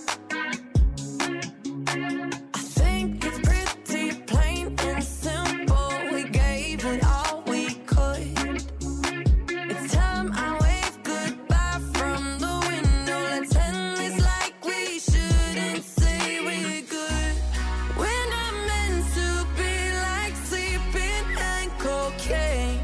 I think it's pretty plain and simple. We gave it all we could. It's time I wave goodbye from the window. Let's end this like we shouldn't say we're good. We're not meant to be like sleeping and cocaine.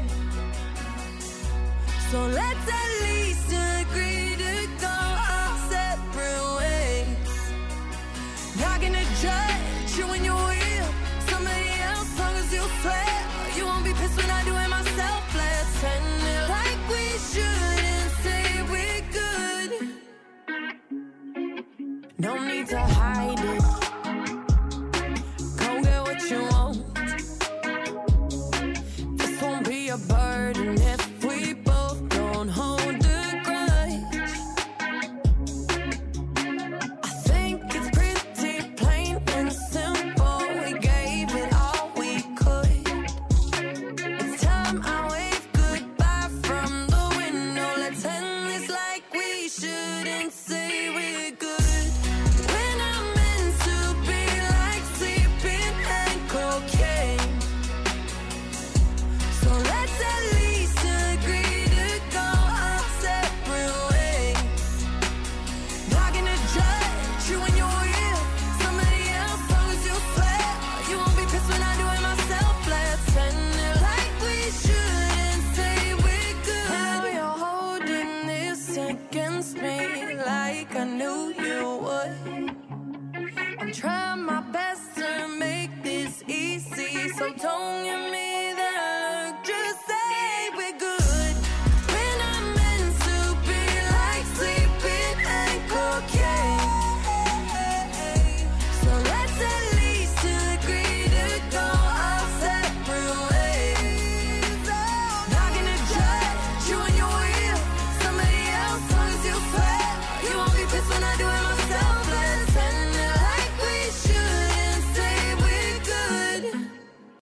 So let's at least agree to go our separate ways. Not gonna judge you when you're with somebody else, long as you swear you won't be pissed when I do it myself. Let's end it like we shouldn't say we're good. No need to hide it. Go get what you want. This won't be a burden if we both don't hold a grudge. I think it's pretty plain and simple. shouldn't say we're good. When I'm meant to be like sleeping and cocaine. So let's at least agree to go our separate ways. Not gonna judge you when you're real. Somebody else, long as you swear. You won't be pissed when I do it myself. Let's end it like we shouldn't say we're good. Now you're holding this against me like I knew you would. I'm trying my best to make this easy, so don't give me that look. Just say we're good. When I'm meant to be like sleeping and cocaine. So let's at least agree to go our separate ways. Not gonna judge you when you're real. Somebody else, long as you swear. You won't be pissed when I do it myself. Let's